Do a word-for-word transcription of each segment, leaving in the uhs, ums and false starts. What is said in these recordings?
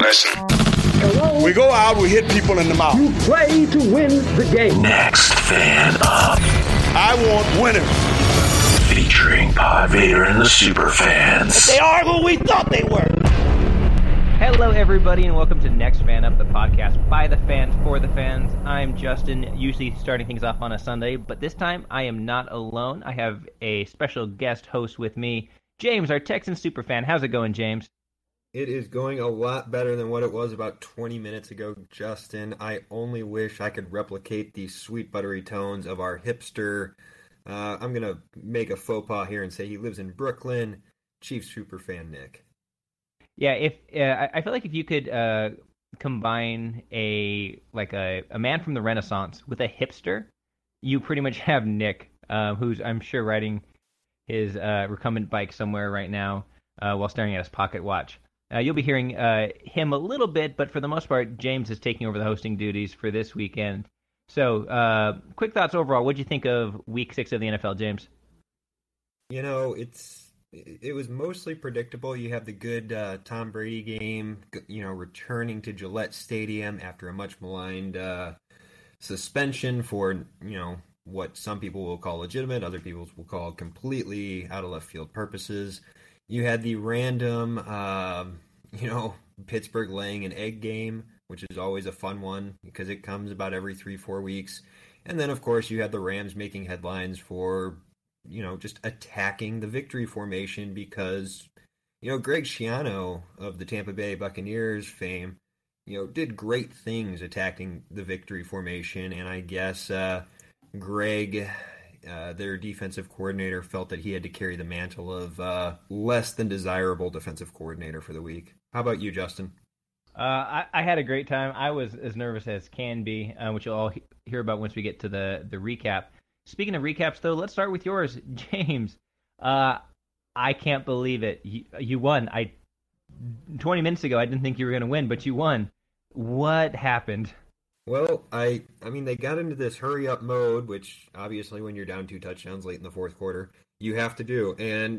Listen. Hello? We go out, we hit people in the mouth. You play to win the game. Next Fan Up. I want winners. Featuring Pod Vader and the Super Fans. They are who we thought they were. Hello, everybody, and welcome to Next Fan Up, the podcast by the fans, for the fans. I'm Justin, usually starting things off on a Sunday, but this time I am not alone. I have a special guest host with me, James, our Texan superfan. How's it going, James? It is going a lot better than what it was about twenty minutes ago, Justin. I only wish I could replicate the sweet buttery tones of our hipster. Uh, I'm going to make a faux pas here and say he lives in Brooklyn, Chief superfan Nick. Yeah, if uh, I feel like if you could uh, combine a like a, a man from the Renaissance with a hipster, you pretty much have Nick, uh, who's I'm sure riding his uh, recumbent bike somewhere right now uh, while staring at his pocket watch. Uh, you'll be hearing uh, him a little bit, but for the most part, James is taking over the hosting duties for this weekend. So, uh, quick thoughts overall. What did you think of Week Six of the N F L, James? You know, it's it was mostly predictable. You have the good uh, Tom Brady game, you know, returning to Gillette Stadium after a much maligned uh, suspension for, you know, what some people will call legitimate, other people will call completely out of left field purposes. You had the random, uh, you know, Pittsburgh laying an egg game, which is always a fun one because it comes about every three, four weeks. And then, of course, you had the Rams making headlines for, you know, just attacking the victory formation because, you know, Greg Schiano of the Tampa Bay Buccaneers fame, you know, did great things attacking the victory formation. And I guess uh, Greg... Uh, their defensive coordinator felt that he had to carry the mantle of uh, less than desirable defensive coordinator for the week. How about you, Justin? Uh, I, I had a great time. I was as nervous as can be, uh, which you'll all he- hear about once we get to the, the recap. Speaking of recaps, though, let's start with yours, James. Uh, I can't believe it. You, you won. I twenty minutes ago, I didn't think you were going to win, but you won. What happened? Well, I I mean, they got into this hurry-up mode, which obviously when you're down two touchdowns late in the fourth quarter, you have to do. And,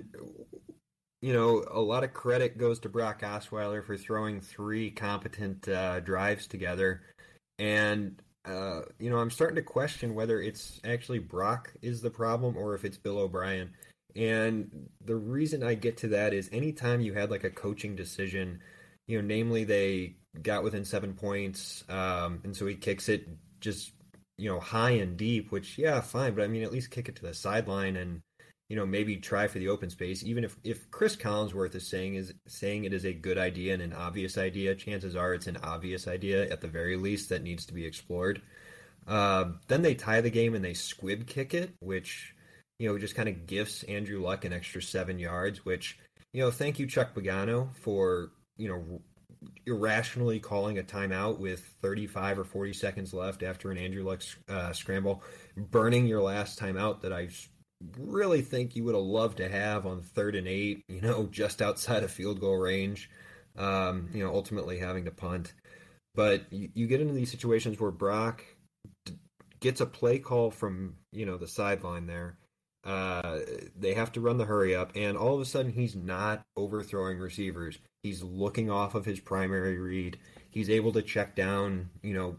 you know, a lot of credit goes to Brock Osweiler for throwing three competent uh, drives together. And, uh, you know, I'm starting to question whether it's actually Brock is the problem or if it's Bill O'Brien. And the reason I get to that is anytime you had like a coaching decision, you know, namely they got within seven points, um, and so he kicks it just, you know, high and deep, which, yeah, fine, but I mean, at least kick it to the sideline and, you know, maybe try for the open space. Even if, if Chris Collinsworth is saying is saying it is a good idea and an obvious idea, chances are it's an obvious idea at the very least that needs to be explored. Uh, then they tie the game and they squib kick it, which, you know, just kind of gifts Andrew Luck an extra seven yards, which, you know, thank you, Chuck Pagano, for, you know, irrationally calling a timeout with thirty-five or forty seconds left after an Andrew Luck uh, scramble, burning your last timeout that I really think you would have loved to have on third and eight, you know, just outside of field goal range, um, you know, ultimately having to punt. But you, you get into these situations where Brock d- gets a play call from, you know, the sideline there. Uh, they have to run the hurry up, and all of a sudden he's not overthrowing receivers. He's looking off of his primary read. He's able to check down, you know,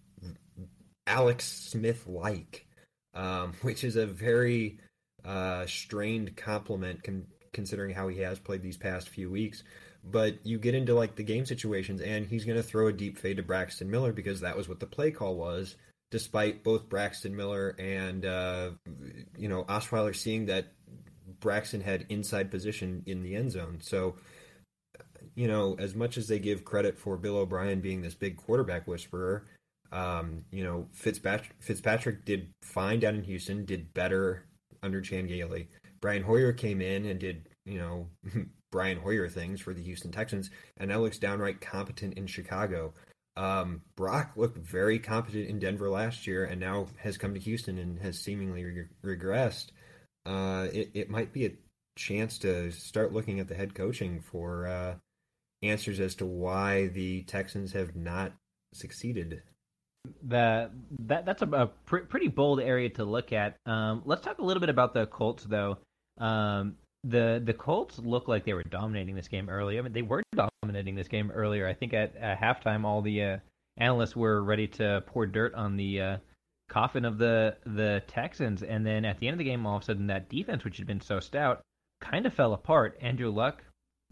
Alex Smith-like, um, which is a very uh, strained compliment con- considering how he has played these past few weeks. But you get into like the game situations, and he's going to throw a deep fade to Braxton Miller because that was what the play call was, despite both Braxton Miller and, uh, you know, Osweiler seeing that Braxton had inside position in the end zone. So, you know, as much as they give credit for Bill O'Brien being this big quarterback whisperer, um, you know, Fitzpatrick, Fitzpatrick did fine down in Houston, did better under Chan Gailey. Brian Hoyer came in and did, you know, Brian Hoyer things for the Houston Texans, and now looks downright competent in Chicago. Um, Brock looked very competent in Denver last year and now has come to Houston and has seemingly re- regressed. Uh, it, it might be a chance to start looking at the head coaching for uh, answers as to why the Texans have not succeeded. The that that's a, a pr- pretty bold area to look at. Um, let's talk a little bit about the Colts, though. Um, the the Colts look like they were dominating this game early. I mean, they were dominating this game earlier. I think at uh, halftime, all the uh, analysts were ready to pour dirt on the uh, coffin of the the Texans, and then at the end of the game, all of a sudden, that defense, which had been so stout, kind of fell apart. Andrew Luck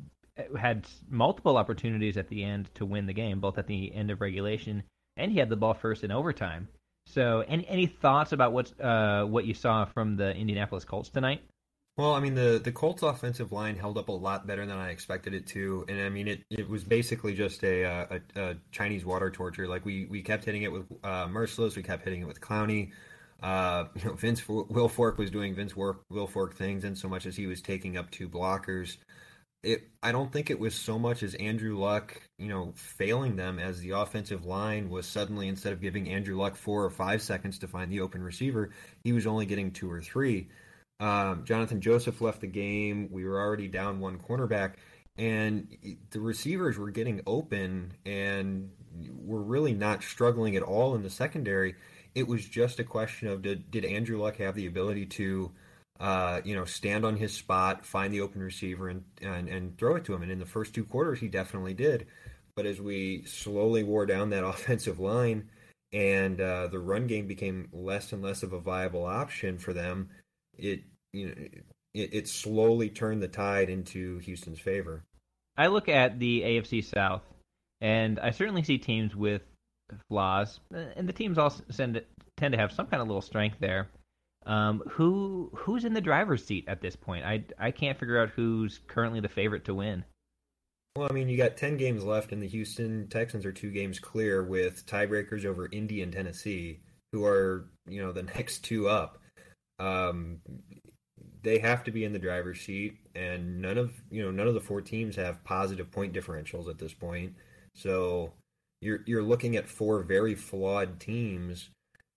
had multiple opportunities at the end to win the game, both at the end of regulation, and he had the ball first in overtime. So, any any thoughts about what's uh, what you saw from the Indianapolis Colts tonight? Well, I mean, the, the Colts offensive line held up a lot better than I expected it to, and I mean, it, it was basically just a, a, a Chinese water torture. Like we, we kept hitting it with uh, Merciless, we kept hitting it with Clowney. Uh, you know, Vince Wilfork was doing Vince Wilfork things, in so much as he was taking up two blockers. It, I don't think it was so much as Andrew Luck, you know, failing them, as the offensive line was suddenly, instead of giving Andrew Luck four or five seconds to find the open receiver, he was only getting two or three. Um, Jonathan Joseph left the game. We were already down one cornerback, and the receivers were getting open and were really not struggling at all in the secondary. It was just a question of did, did Andrew Luck have the ability to, uh, you know, stand on his spot, find the open receiver, and, and and throw it to him. And in the first two quarters, he definitely did. But as we slowly wore down that offensive line, and uh, the run game became less and less of a viable option for them, it you know it, it slowly turned the tide into Houston's favor. I look at the A F C South, and I certainly see teams with flaws, and the teams all tend tend to have some kind of little strength there. Um, who who's in the driver's seat at this point? I I can't figure out who's currently the favorite to win. Well, I mean, you got ten games left, and the Houston Texans are two games clear, with tiebreakers over Indy and Tennessee, who are, you know, the next two up. Um, they have to be in the driver's seat, and none of you know none of the four teams have positive point differentials at this point. So you're you're looking at four very flawed teams.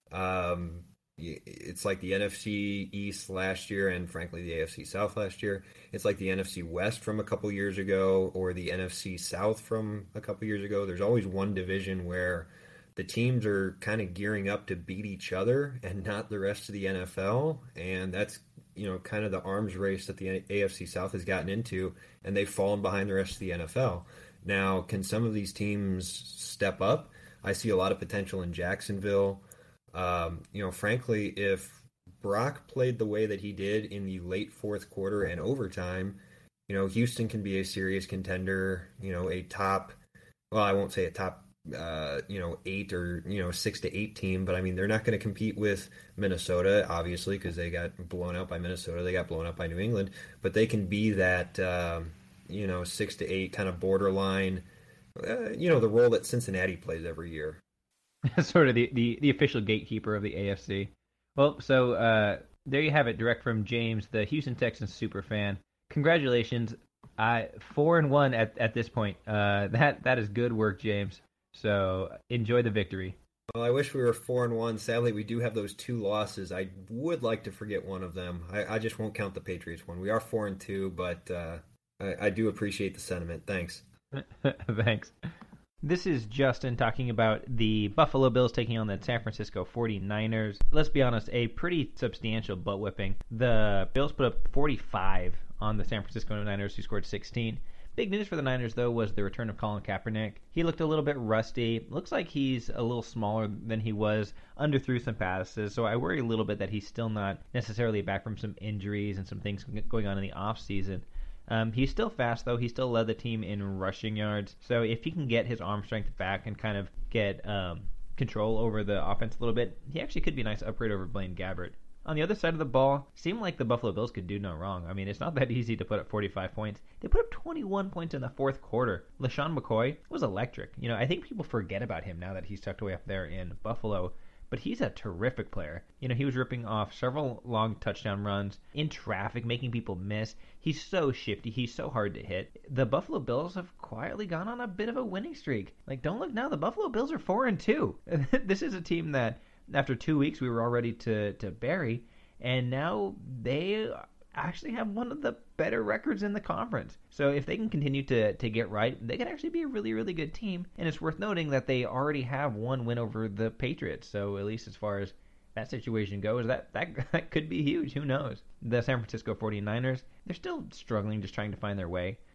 Um, it's like the N F C East last year, and frankly the A F C South last year. It's like the N F C West from a couple years ago, or the N F C South from a couple years ago. There's always one division where the teams are kind of gearing up to beat each other and not the rest of the N F L, and that's, you know, kind of the arms race that the A F C South has gotten into, and they've fallen behind the rest of the N F L. Now, can some of these teams step up? I see a lot of potential in Jacksonville. Um, you know, frankly, if Brock played the way that he did in the late fourth quarter and overtime, you know, Houston can be a serious contender, you know, a top, well, I won't say a top Uh, you know, eight or, you know, six to eight team, but I mean, they're not going to compete with Minnesota, obviously, because they got blown out by Minnesota. They got blown out by New England, but they can be that, um, you know, six to eight kind of borderline, uh, you know, the role that Cincinnati plays every year. Sort of the, the, the official gatekeeper of the A F C. Well, so uh, there you have it, direct from James, the Houston Texans super fan. Congratulations, I four and one at at this point. Uh, that that is good work, James. So enjoy the victory. Well, I wish we were four and one. Sadly, we do have those two losses. I would like to forget one of them. I, I just won't count the Patriots one. We are four and two, but uh, I, I do appreciate the sentiment. Thanks. Thanks. This is Justin talking about the Buffalo Bills taking on the San Francisco forty-niners. Let's be honest, a pretty substantial butt whipping. The Bills put up forty-five on the San Francisco Niners, who scored sixteen. Big news for the Niners, though, was the return of Colin Kaepernick. He looked a little bit rusty. Looks like he's a little smaller than he was, underthrew some passes, so I worry a little bit that he's still not necessarily back from some injuries and some things going on in the offseason. Um, he's still fast, though. He still led the team in rushing yards, so if he can get his arm strength back and kind of get um, control over the offense a little bit, he actually could be a nice upgrade over Blaine Gabbert. On the other side of the ball, seemed like the Buffalo Bills could do no wrong. I mean, it's not that easy to put up forty-five points. They put up twenty-one points in the fourth quarter. LaShawn McCoy was electric. You know, I think people forget about him now that he's tucked away up there in Buffalo, but he's a terrific player. You know, he was ripping off several long touchdown runs in traffic, making people miss. He's so shifty. He's so hard to hit. The Buffalo Bills have quietly gone on a bit of a winning streak. Like, don't look now. The Buffalo Bills are four and two. This is a team that, after two weeks, we were all ready to, to bury, and now they actually have one of the better records in the conference. So if they can continue to, to get right, they can actually be a really, really good team. And it's worth noting that they already have one win over the Patriots. So at least as far as that situation goes, that, that, that could be huge. Who knows? The San Francisco forty-niners, they're still struggling, just trying to find their way.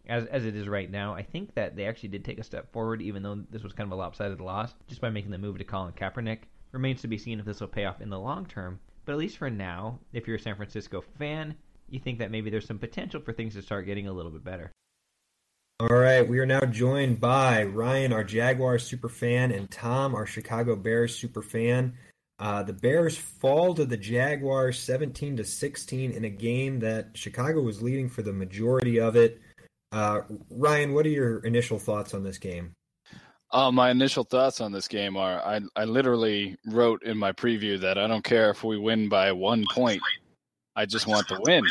as as it is right now, I think that they actually did take a step forward, even though this was kind of a lopsided loss, just by making the move to Colin Kaepernick. Remains to be seen if this will pay off in the long term, but at least for now, if you're a San Francisco fan, you think that maybe there's some potential for things to start getting a little bit better. All right, we are now joined by Ryan, our Jaguars superfan, and Tom, our Chicago Bears superfan. Uh, the Bears fall to the Jaguars seventeen to sixteen in a game that Chicago was leading for the majority of it. Uh, Ryan, what are your initial thoughts on this game? Uh, my initial thoughts on this game are I, I literally wrote in my preview that I don't care if we win by one point. I just want the win.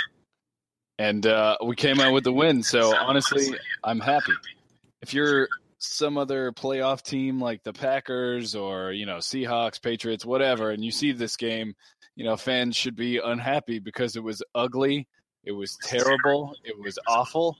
And uh, we came out with the win. So, honestly, I'm happy. If you're some other playoff team like the Packers or, you know, Seahawks, Patriots, whatever, and you see this game, you know, fans should be unhappy because it was ugly. It was terrible. It was awful.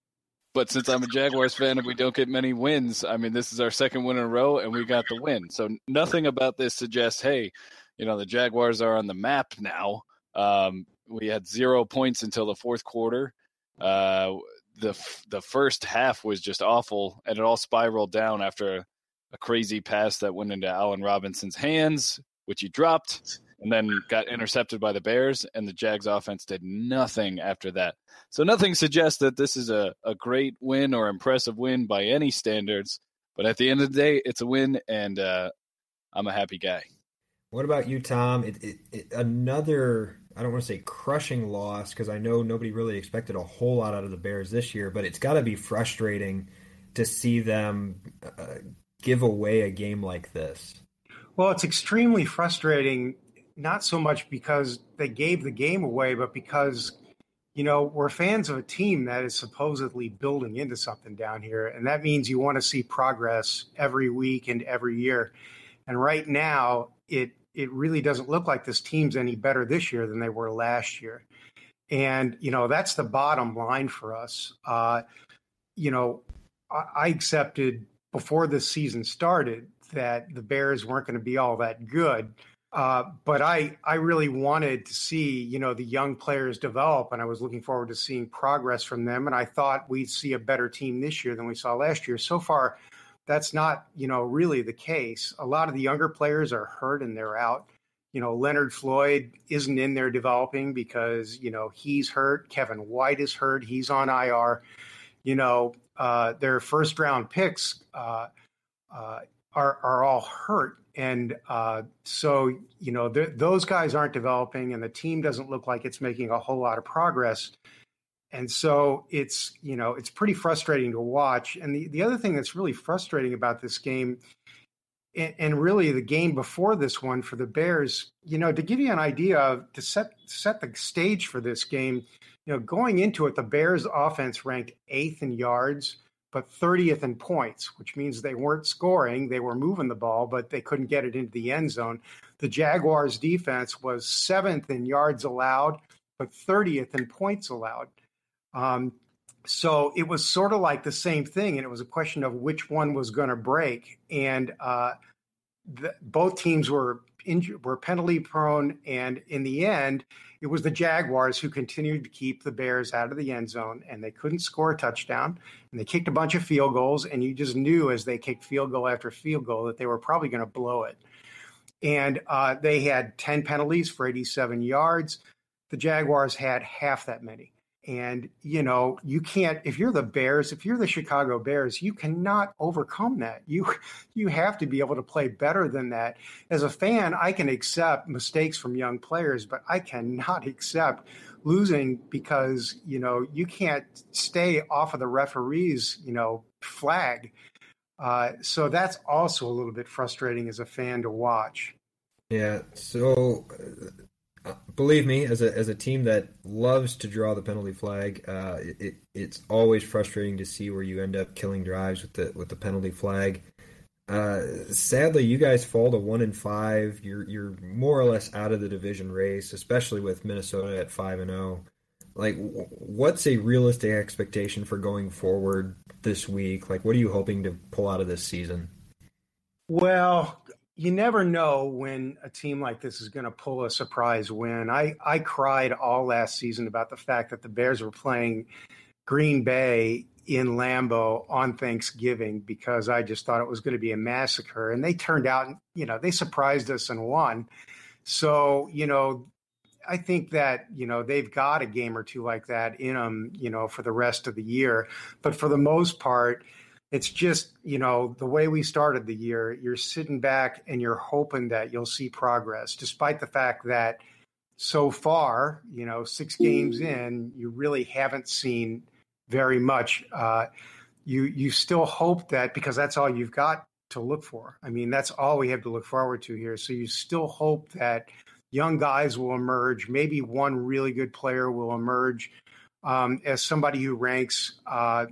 But since I'm a Jaguars fan and we don't get many wins, I mean, this is our second win in a row, and we got the win. So nothing about this suggests, hey, you know, the Jaguars are on the map now. Um, we had zero points until the fourth quarter. Uh, the the first half was just awful, and it all spiraled down after a crazy pass that went into Allen Robinson's hands, which he dropped, and then got intercepted by the Bears, and the Jags offense did nothing after that. So nothing suggests that this is a, a great win or impressive win by any standards, but at the end of the day, it's a win, and uh, I'm a happy guy. What about you, Tom? It, it, it, another, I don't want to say crushing loss, because I know nobody really expected a whole lot out of the Bears this year, but it's got to be frustrating to see them uh, give away a game like this. Well, it's extremely frustrating, not so much because they gave the game away, but because, you know, we're fans of a team that is supposedly building into something down here. And that means you want to see progress every week and every year. And right now, it it really doesn't look like this team's any better this year than they were last year. And, you know, that's the bottom line for us. Uh, you know, I, I accepted before this season started that the Bears weren't going to be all that good. Uh, but I, I really wanted to see, you know, the young players develop, and I was looking forward to seeing progress from them. And I thought we'd see a better team this year than we saw last year. So far, that's not, you know, really the case. A lot of the younger players are hurt and they're out. You know, Leonard Floyd isn't in there developing because, you know, he's hurt. Kevin White is hurt. He's on I R. You know, uh, their first round picks uh, uh, are, are all hurt. And uh, so, you know, those guys aren't developing, and the team doesn't look like it's making a whole lot of progress. And so it's, you know, it's pretty frustrating to watch. And the, the other thing that's really frustrating about this game, and, and really the game before this one for the Bears, you know, to give you an idea of, to set, set the stage for this game, you know, going into it, the Bears offense ranked eighth in yards, but thirtieth in points, which means they weren't scoring. They were moving the ball, but they couldn't get it into the end zone. The Jaguars defense was seventh in yards allowed, but thirtieth in points allowed. Um, so it was sort of like the same thing, and it was a question of which one was going to break. And uh, the, both teams were injured, were penalty prone, and in the end, it was the Jaguars who continued to keep the Bears out of the end zone, and they couldn't score a touchdown, and they kicked a bunch of field goals, and you just knew as they kicked field goal after field goal that they were probably going to blow it. And uh, they had ten penalties for eighty-seven yards. The Jaguars had half that many. And, you know, you can't, if you're the Bears, if you're the Chicago Bears, you cannot overcome that. You you have to be able to play better than that. As a fan, I can accept mistakes from young players, but I cannot accept losing because, you know, you can't stay off of the referee's, you know, flag. Uh, so that's also a little bit frustrating as a fan to watch. Yeah, so... Uh... Uh, believe me, as a as a team that loves to draw the penalty flag, uh, it it's always frustrating to see where you end up killing drives with the with the penalty flag. Uh, sadly, you guys fall to one and five. You're you're more or less out of the division race, especially with Minnesota at five and zero. Like, what's a realistic expectation for going forward this week? Like, what are you hoping to pull out of this season? Well, you never know when a team like this is going to pull a surprise win. I, I cried all last season about the fact that the Bears were playing Green Bay, in Lambeau on Thanksgiving because I just thought it was going to be a massacre. And they turned out, you know, they surprised us and won. So, you know, I think that, you know, they've got a game or two like that in them, you know, for the rest of the year. But for the most part, it's just, you know, the way we started the year, you're sitting back and you're hoping that you'll see progress, despite the fact that so far, you know, six games in, you really haven't seen very much. Uh, you you still hope that because that's all you've got to look for. I mean, that's all we have to look forward to here. So you still hope that young guys will emerge. Maybe one really good player will emerge um, as somebody who ranks, uh,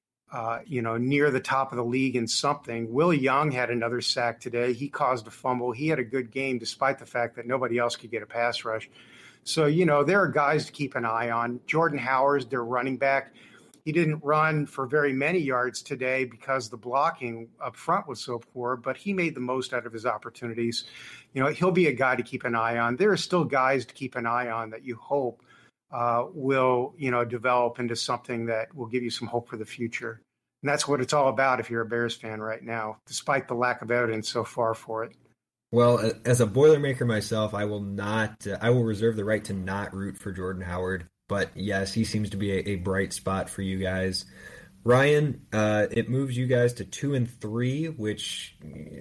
uh, you know, near the top of the league in something. Will Young had another sack today. He caused a fumble. He had a good game despite the fact that nobody else could get a pass rush. So, you know, there are guys to keep an eye on. Jordan Howard, their running back, he didn't run for very many yards today because the blocking up front was so poor, but he made the most out of his opportunities. You know, he'll be a guy to keep an eye on. There are still guys to keep an eye on that you hope uh, will, you know, develop into something that will give you some hope for the future. And that's what it's all about if you're a Bears fan right now, despite the lack of evidence so far for it. Well, as a Boilermaker myself, I will not, uh, I will reserve the right to not root for Jordan Howard. But yes, he seems to be a, a bright spot for you guys. Ryan, uh, it moves you guys to two and three, which,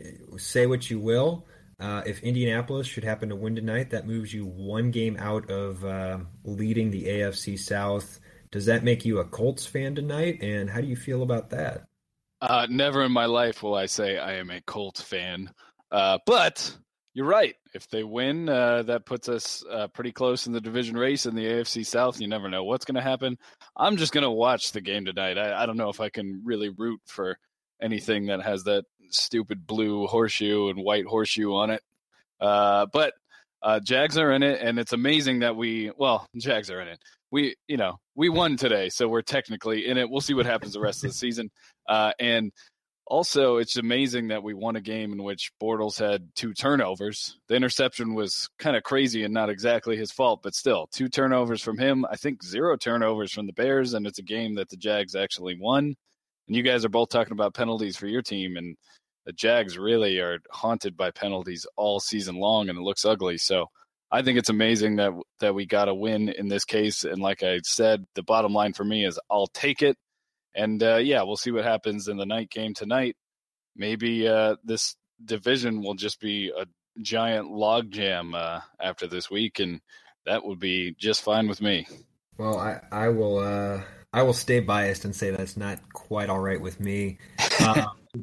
say what you will, uh, if Indianapolis should happen to win tonight, that moves you one game out of uh, leading the A F C South. Does that make you a Colts fan tonight? And how do you feel about that? Uh, never in my life will I say I am a Colts fan. Uh, but you're right. If they win, uh, that puts us uh, pretty close in the division race in the A F C South. You never know what's going to happen. I'm just going to watch the game tonight. I, I don't know if I can really root for anything that has that stupid blue horseshoe and white horseshoe on it. Uh, but uh, Jags are in it, and it's amazing that we – well, Jags are in it. We, you know, we won today, so we're technically in it. We'll see what happens the rest of the season. Uh, and – Also, it's amazing that we won a game in which Bortles had two turnovers. The interception was kind of crazy and not exactly his fault, but still, two turnovers from him. I think zero turnovers from the Bears, and it's a game that the Jags actually won. And you guys are both talking about penalties for your team, and the Jags really are haunted by penalties all season long, and it looks ugly. So I think it's amazing that that we got a win in this case. And like I said, the bottom line for me is I'll take it. And, uh, yeah, we'll see what happens in the night game tonight. Maybe uh, this division will just be a giant logjam uh, after this week, and that would be just fine with me. Well, I, I will uh, I will stay biased and say that's not quite all right with me. Um,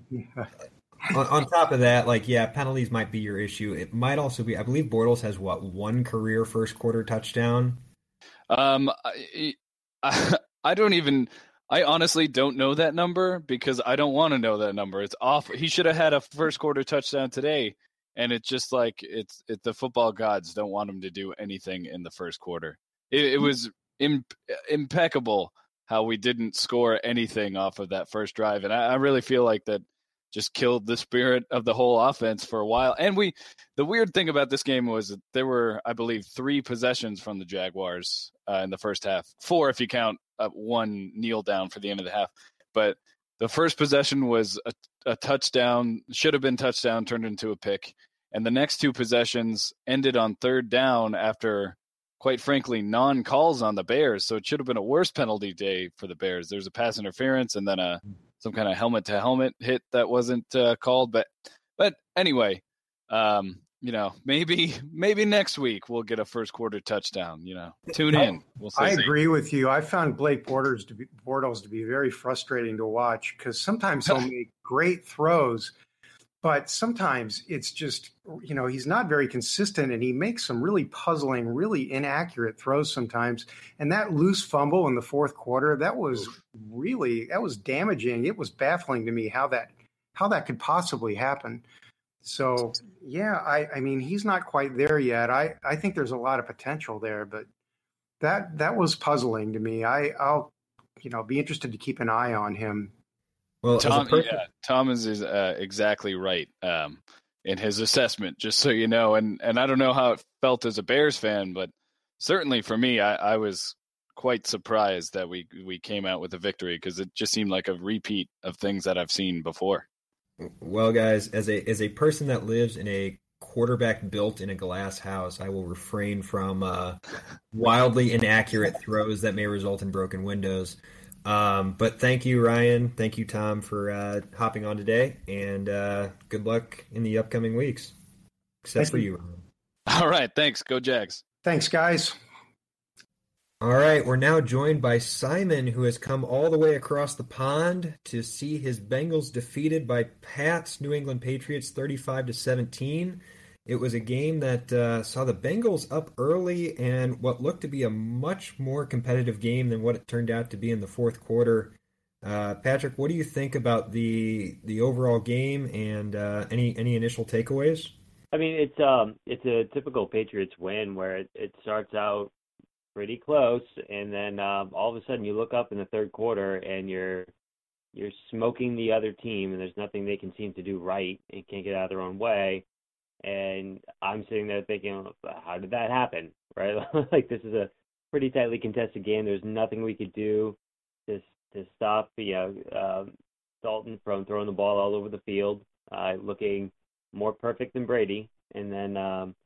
on, on top of that, like, yeah, penalties might be your issue. It might also be – I believe Bortles has, what, one career first-quarter touchdown? Um, I, I, I don't even – I honestly don't know that number because I don't want to know that number. It's off. He should have had a first quarter touchdown today, and it's just like it's it, the football gods don't want him to do anything in the first quarter. It, it was imp, impeccable how we didn't score anything off of that first drive, and I, I really feel like that just killed the spirit of the whole offense for a while. And we, the weird thing about this game was that there were, I believe, three possessions from the Jaguars uh, in the first half. Four if you count uh, one kneel down for the end of the half. But the first possession was a, a touchdown, should have been touchdown, turned into a pick. And the next two possessions ended on third down after, quite frankly, non-calls on the Bears. So it should have been a worse penalty day for the Bears. There's a pass interference and then a some kind of helmet-to-helmet hit that wasn't uh, called. But but anyway, um, you know, maybe maybe next week we'll get a first-quarter touchdown. You know, tune in. We'll see. I agree with you. I found Blake Bortles to be, Bortles to be very frustrating to watch because sometimes he'll make great throws, but sometimes it's just, you know, he's not very consistent and he makes some really puzzling, really inaccurate throws sometimes. And that loose fumble in the fourth quarter, that was really, that was damaging. It was baffling to me how that, how that could possibly happen. So, yeah, I, I mean, he's not quite there yet. I, I think there's a lot of potential there, but that, that was puzzling to me. I, I'll, you know, be interested to keep an eye on him. Well, Tom, perfect... yeah, Thomas is uh, exactly right um, in his assessment, just so you know. And, and I don't know how it felt as a Bears fan, but certainly for me, I, I was quite surprised that we we came out with a victory because it just seemed like a repeat of things that I've seen before. Well, guys, as a as a person that lives in a quarterback built in a glass house, I will refrain from uh, wildly inaccurate throws that may result in broken windows. Um, but thank you, Ryan. Thank you, Tom, for uh, hopping on today, and uh, good luck in the upcoming weeks. Except Thank for you. you, Ryan. All right, thanks. Go Jags. Thanks, guys. All right, we're now joined by Simon, who has come all the way across the pond to see his Bengals defeated by Pat's New England Patriots thirty-five to seventeen. It was a game that uh, saw the Bengals up early and what looked to be a much more competitive game than what it turned out to be in the fourth quarter. Uh, Patrick, what do you think about the the overall game and uh, any any initial takeaways? I mean, it's um, it's a typical Patriots win where it, it starts out pretty close, and then um, all of a sudden you look up in the third quarter and you're you're smoking the other team, and there's nothing they can seem to do right and can't get out of their own way. And I'm sitting there thinking, how did that happen, right? Like, this is a pretty tightly contested game. There's nothing we could do to to stop, you know, um, Dalton from throwing the ball all over the field, uh, looking more perfect than Brady. And then um,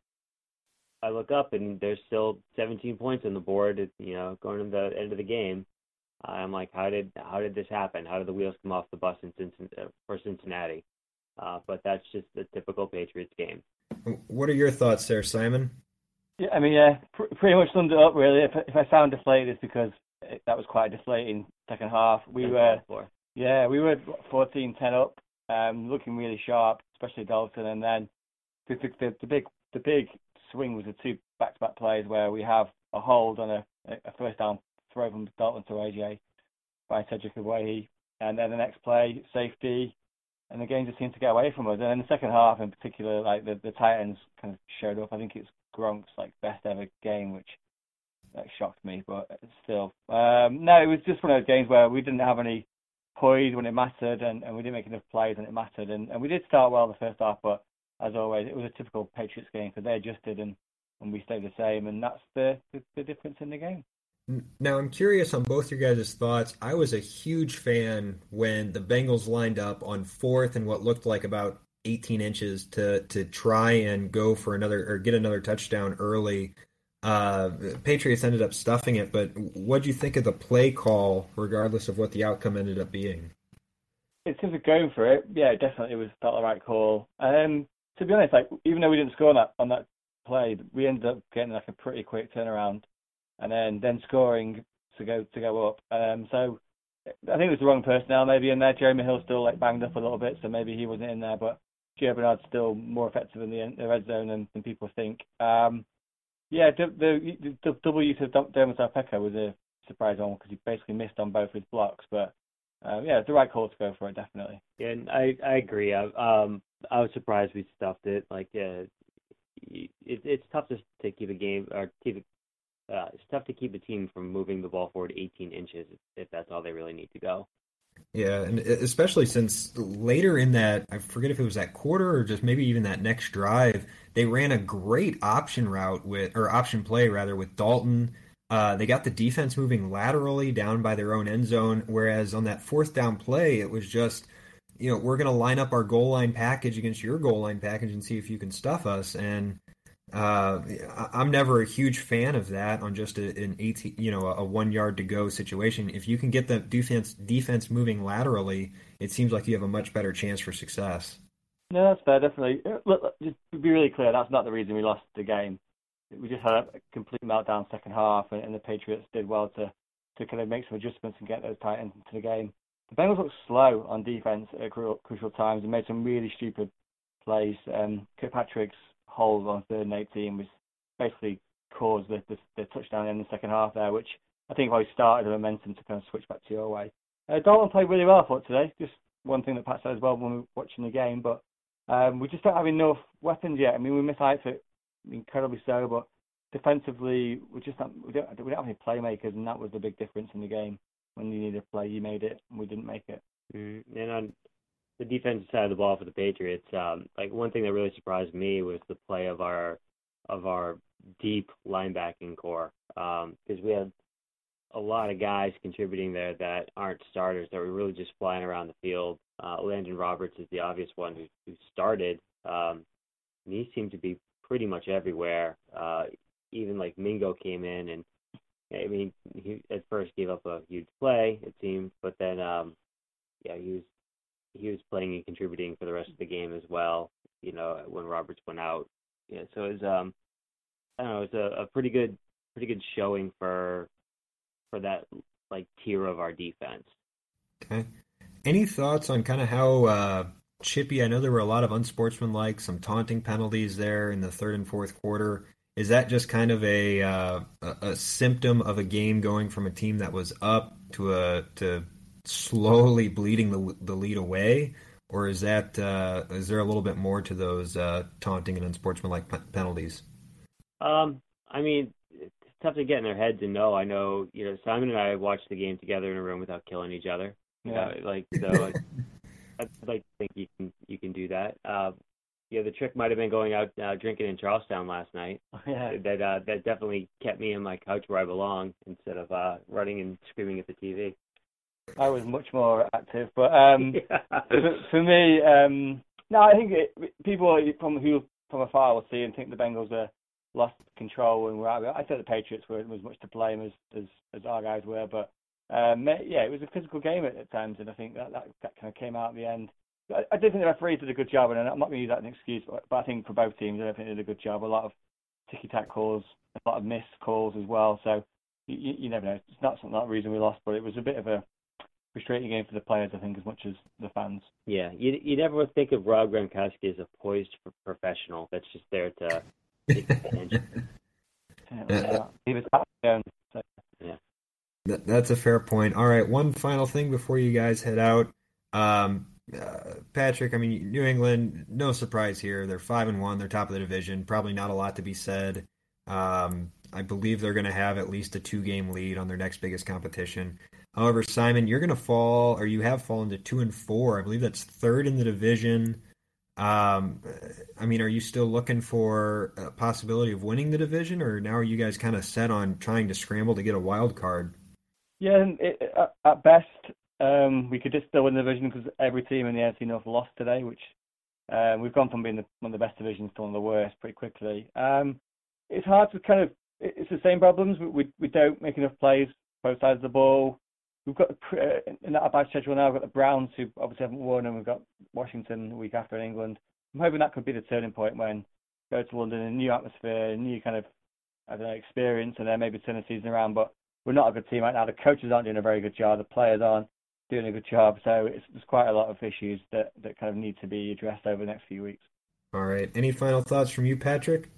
I look up and there's still seventeen points on the board, you know, going to the end of the game. I'm like, how did how did this happen? How did the wheels come off the bus in Cincinnati, for Cincinnati? Uh, but that's just the typical Patriots game. What are your thoughts there, Simon? Yeah, I mean, yeah, pr- pretty much summed it up, really. If, if I sound deflated, it's because it, that was quite a deflating second half. We were, yeah, we were fourteen ten up, um, looking really sharp, especially Dalton. And then the, the, the big the big swing was the two back-to-back plays where we have a hold on a, a first down throw from Dalton to A J by Cedric Away, and then the next play, safety. And the game just seemed to get away from us. And in the second half, in particular, like the, the Titans kind of showed up. I think it's Gronk's like best ever game, which like, shocked me. But still, um, no, it was just one of those games where we didn't have any poise when it mattered, and, and we didn't make enough plays when it mattered. And, and we did start well the first half, but as always, it was a typical Patriots game. So they adjusted, and, and we stayed the same, and that's the, the the difference in the game. Now, I'm curious on both your guys' thoughts. I was a huge fan when the Bengals lined up on fourth and what looked like about eighteen inches to to try and go for another or get another touchdown early. Uh, Patriots ended up stuffing it, but what do you think of the play call, regardless of what the outcome ended up being? In terms of going for it, yeah, definitely it was felt the right call. Um, to be honest, like even though we didn't score on that on that play, we ended up getting like a pretty quick turnaround. And then, then scoring to go to go up. Um, so I think it was the wrong personnel maybe in there. Jeremy Hill still like banged up a little bit, so maybe he wasn't in there. But Gio Bernard's still more effective in the, the red zone than, than people think. Um, yeah, the, the, the double use of Dermot Arpeka was a surprise one because he basically missed on both his blocks. But um, yeah, it's the right call to go for it, definitely. Yeah, and I I agree. I, um, I was surprised we stuffed it. Like, uh, it, it's tough to to keep a game or keep it. Uh, it's tough to keep a team from moving the ball forward eighteen inches if that's all they really need to go. Yeah, and especially since later in that, I forget if it was that quarter or just maybe even that next drive, they ran a great option route with, or option play rather, with Dalton. Uh, they got the defense moving laterally down by their own end zone, whereas on that fourth down play, it was just, you know, we're going to line up our goal line package against your goal line package and see if you can stuff us. And Uh, I'm never a huge fan of that on just a, an eighteen, you know, a one yard to go situation. If you can get the defense defense moving laterally, it seems like you have a much better chance for success. No, that's fair, definitely. Look, just to be really clear, that's not the reason we lost the game. We just had a complete meltdown second half, and, and the Patriots did well to, to kind of make some adjustments and get those Titans into the game. The Bengals looked slow on defense at cru- crucial times and made some really stupid plays. Um, Kirkpatrick's hold on third and eighteen was basically caused the, the, the touchdown in the second half there, which I think probably started the momentum to kind of switch back to your way. Uh, Dalton played really well, I thought, today. Just one thing that Pat said as well when we were watching the game, but um, we just don't have enough weapons yet. I mean, we miss Eifert incredibly so, but defensively, we just not, we don't we don't have any playmakers, and that was the big difference in the game. When you needed a play, you made it, and we didn't make it. Mm, and on the defensive side of the ball for the Patriots, um, like one thing that really surprised me was the play of our of our deep linebacking core, because um, we had a lot of guys contributing there that aren't starters, that were really just flying around the field. Uh, Landon Roberts is the obvious one who, who started. Um, and he seemed to be pretty much everywhere. Uh, even like Mingo came in, and I mean, he at first gave up a huge play, it seemed, but then, um, yeah, he was he was playing and contributing for the rest of the game as well. You know, when Roberts went out. Yeah, so it was um, I don't know, it was a, a pretty good pretty good showing for for that like tier of our defense. Okay. Any thoughts on kind of how uh, chippy? I know there were a lot of unsportsmanlike, some taunting penalties there in the third and fourth quarter. Is that just kind of a uh, a, a symptom of a game going from a team that was up to a to slowly bleeding the the lead away, or is that uh, is there a little bit more to those uh, taunting and unsportsmanlike p- penalties? Um, I mean, it's tough to get in their heads and know. I know, you know, Simon and I watched the game together in a room without killing each other. Yeah. Uh, like so, I, I'd like to think you can you can do that. Uh, yeah, the trick might have been going out uh, drinking in Charlestown last night. Yeah. That uh, that definitely kept me on my couch where I belong instead of uh, running and screaming at the T V. I was much more active, but um, Yeah. for, for me, um, no, I think it, people from who from afar will see and think the Bengals are lost control and we're out. I thought the Patriots were as much to blame as as, as our guys were, but um, yeah, it was a physical game at, at times, and I think that, that that kind of came out at the end. I, I did think the referees did a good job, and I'm not going to use that as an excuse, but, but I think for both teams, I think they did a good job. A lot of ticky-tack calls, a lot of missed calls as well. So you, you never know. It's not not the reason we lost, but it was a bit of a frustrating game for the players, I think, as much as the fans. Yeah, you you never would think of Rob Gronkowski as a poised professional that's just there to take attention. Yeah, he was top down. So. Yeah. That, that's a fair point. All right, one final thing before you guys head out. Um, uh, Patrick, I mean, New England, no surprise here. They're five and one. They're top of the division. Probably not a lot to be said. Um, I believe they're going to have at least a two-game lead on their next biggest competition. However, Simon, you're going to fall, or you have fallen to two and four. I believe that's third in the division. Um, I mean, are you still looking for a possibility of winning the division, or now are you guys kind of set on trying to scramble to get a wild card? Yeah, it, at, at best, um, we could just still win the division because every team in the A F C North lost today, which uh, we've gone from being the, one of the best divisions to one of the worst pretty quickly. Um, it's hard to kind of, it's the same problems. We, we, we don't make enough plays both sides of the ball. We've got uh, in that bad schedule now. We've got the Browns, who obviously haven't won, and we've got Washington the week after in England. I'm hoping that could be the turning point when we go to London, a new atmosphere, a new kind of I don't know experience, and then maybe turn the season around. But we're not a good team right now. The coaches aren't doing a very good job. The players aren't doing a good job. So it's, there's quite a lot of issues that, that kind of need to be addressed over the next few weeks. All right. Any final thoughts from you, Patrick?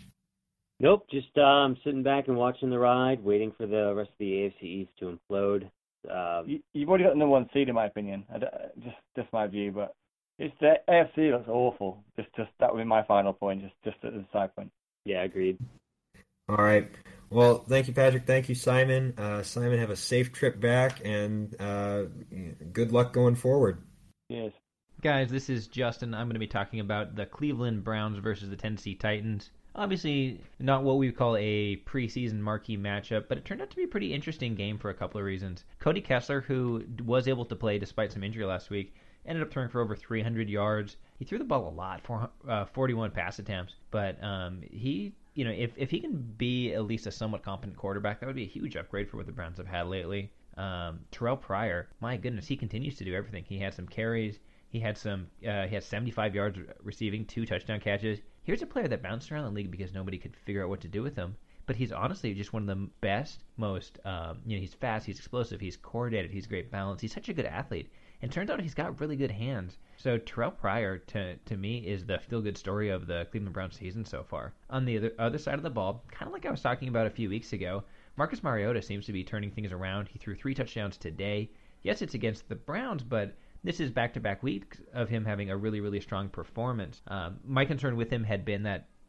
Nope, just um, sitting back and watching the ride, waiting for the rest of the A F C East to implode. Uh, you, you've already got the number one seed, in my opinion. I just, just my view, but it's the A F C looks awful. Just, just that would be my final point. Just, just as a side point. Yeah, agreed. All right. Well, thank you, Patrick. Thank you, Simon. Uh, Simon, have a safe trip back, and uh, good luck going forward. Yes. Guys, this is Justin. I'm going to be talking about the Cleveland Browns versus the Tennessee Titans. Obviously, not what we would call a preseason marquee matchup, but it turned out to be a pretty interesting game for a couple of reasons. Cody Kessler, who was able to play despite some injury last week, ended up throwing for over three hundred yards. He threw the ball a lot, for uh, forty-one pass attempts, but um, he, you know, if if he can be at least a somewhat competent quarterback, that would be a huge upgrade for what the Browns have had lately. Um, Terrell Pryor, my goodness, he continues to do everything. He had some carries. He had some. Uh, he had seventy-five yards receiving, two touchdown catches. Here's a player that bounced around the league because nobody could figure out what to do with him. But he's honestly just one of the best, most, um, you know, he's fast, he's explosive, he's coordinated, he's great balance. He's such a good athlete. And turns out he's got really good hands. So Terrell Pryor, to to me, is the feel-good story of the Cleveland Browns season so far. On the other, other side of the ball, kind of like I was talking about a few weeks ago, Marcus Mariota seems to be turning things around. He threw three touchdowns today. Yes, it's against the Browns, but this is back-to-back weeks of him having a really, really strong performance. Um, my concern with him had been that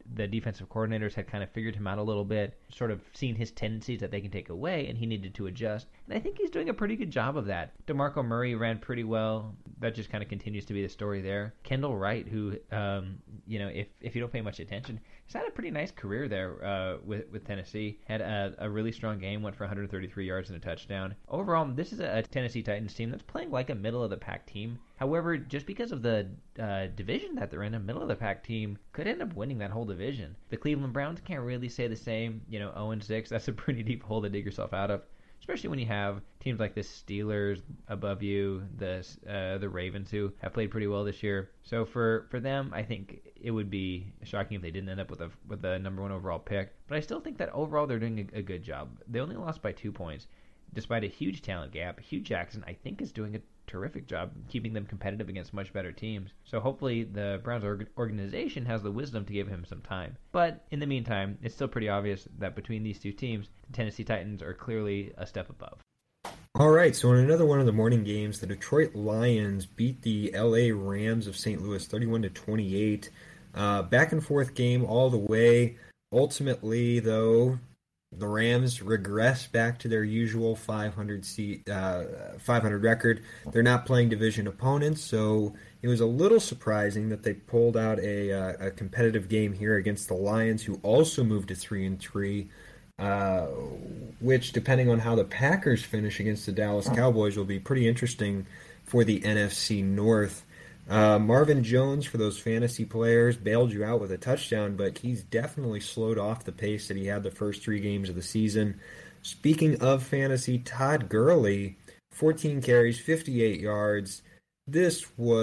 the defensive coordinators had kind of figured him out a little bit, sort of seen his tendencies that they can take away, and he needed to adjust. And I think he's doing a pretty good job of that. DeMarco Murray ran pretty well. That just kind of continues to be the story there. Kendall Wright, who, um, you know, if, if you don't pay much attention, he's had a pretty nice career there uh, with, with Tennessee. Had a, a really strong game, went for one hundred thirty-three yards and a touchdown. Overall, this is a Tennessee Titans team that's playing like a middle-of-the-pack team. However, just because of the uh, division that they're in, a middle-of-the-pack team could end up winning that whole division. The Cleveland Browns can't really say the same. You know, oh and six, that's a pretty deep hole to dig yourself out of, especially when you have teams like the Steelers above you, the uh, the Ravens, who have played pretty well this year. So for, for them, I think it would be shocking if they didn't end up with a with a number one overall pick. But I still think that overall they're doing a, a good job. They only lost by two points, despite a huge talent gap. Hugh Jackson, I think, is doing a terrific job keeping them competitive against much better teams. So hopefully the Browns org- organization has the wisdom to give him some time. But in the meantime, it's still pretty obvious that between these two teams, the Tennessee Titans are clearly a step above. All right, so in another one of the morning games, the Detroit Lions beat the L A Rams of Saint Louis thirty-one to twenty-eight. Uh, back and forth game all the way. Ultimately, though, the Rams regress back to their usual five hundred seat, uh, five hundred record. They're not playing division opponents, so it was a little surprising that they pulled out a, uh, a competitive game here against the Lions, who also moved to three and three. Uh, which, depending on how the Packers finish against the Dallas Cowboys, will be pretty interesting for the N F C North. Uh, Marvin Jones, for those fantasy players, bailed you out with a touchdown, but he's definitely slowed off the pace that he had the first three games of the season. Speaking of fantasy, Todd Gurley, fourteen carries, fifty-eight yards. This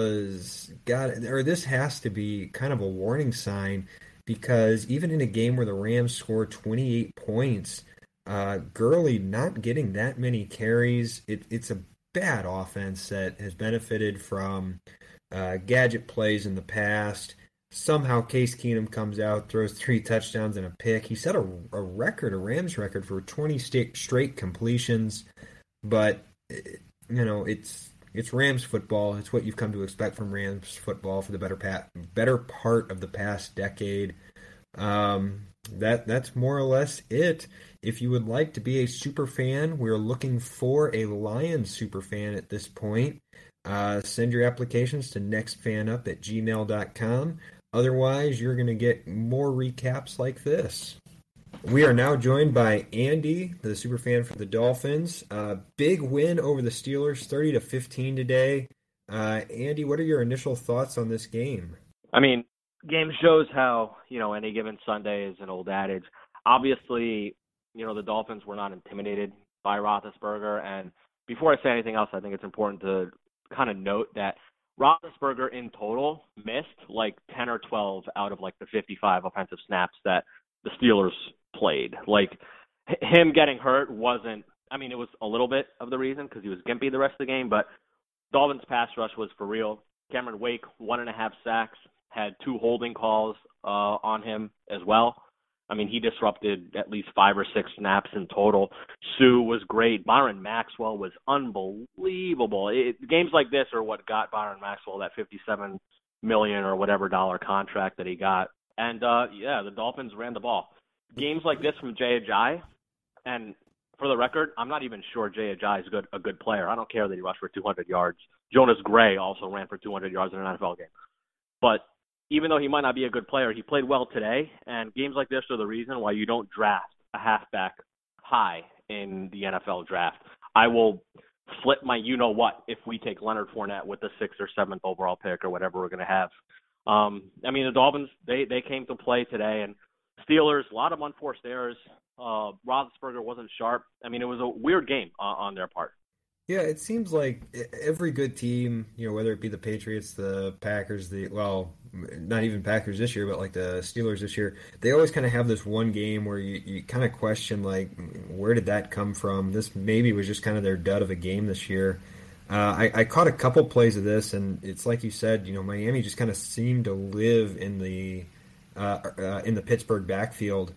was got, or this has to be kind of a warning sign, because even in a game where the Rams scored twenty-eight points, uh, Gurley not getting that many carries, it, it's a bad offense that has benefited from uh, gadget plays in the past. Somehow Case Keenum comes out, throws three touchdowns and a pick. He set a, a record, a Rams record for twenty straight completions, but, you know, it's it's Rams football. It's what you've come to expect from Rams football for the better pat, better part of the past decade. Um, that that's more or less it. If you would like to be a super fan, we're looking for a Lions super fan at this point. Uh, send your applications to nextfanup at gmail dot com. Otherwise, you're going to get more recaps like this. We are now joined by Andy, the superfan for the Dolphins. Uh, big win over the Steelers, thirty to fifteen today. Uh, Andy, what are your initial thoughts on this game? I mean, game shows how, you know, any given Sunday is an old adage. Obviously, you know, the Dolphins were not intimidated by Roethlisberger. And before I say anything else, I think it's important to kind of note that Roethlisberger in total missed like ten or twelve out of like the fifty-five offensive snaps that the Steelers played. Like, him getting hurt wasn't, I mean, it was a little bit of the reason because he was gimpy the rest of the game, but Dolphins' pass rush was for real. Cameron Wake, one and a half sacks, had two holding calls uh, on him as well. I mean, he disrupted at least five or six snaps in total. Sue was great. Byron Maxwell was unbelievable. It, games like this are what got Byron Maxwell that fifty-seven million dollars or whatever dollar contract that he got. And, uh, yeah, the Dolphins ran the ball. Games like this from Jay Ajayi, and for the record, I'm not even sure Jay Ajayi is good, a good player. I don't care that he rushed for two hundred yards. Jonas Gray also ran for two hundred yards in an N F L game. But even though he might not be a good player, he played well today, and games like this are the reason why you don't draft a halfback high in the N F L draft. I will flip my you-know-what if we take Leonard Fournette with the sixth or seventh overall pick or whatever we're going to have. Um, I mean, the Dolphins, they, they came to play today, and Steelers, a lot of unforced errors. Uh, Roethlisberger wasn't sharp. I mean, it was a weird game uh, on their part. Yeah, it seems like every good team, you know, whether it be the Patriots, the Packers, the, well, not even Packers this year, but like the Steelers this year, they always kind of have this one game where you, you kind of question, like, where did that come from? This maybe was just kind of their dud of a game this year. Uh, I, I caught a couple plays of this, and it's like you said, you know, Miami just kind of seemed to live in the uh, uh, in the Pittsburgh backfield.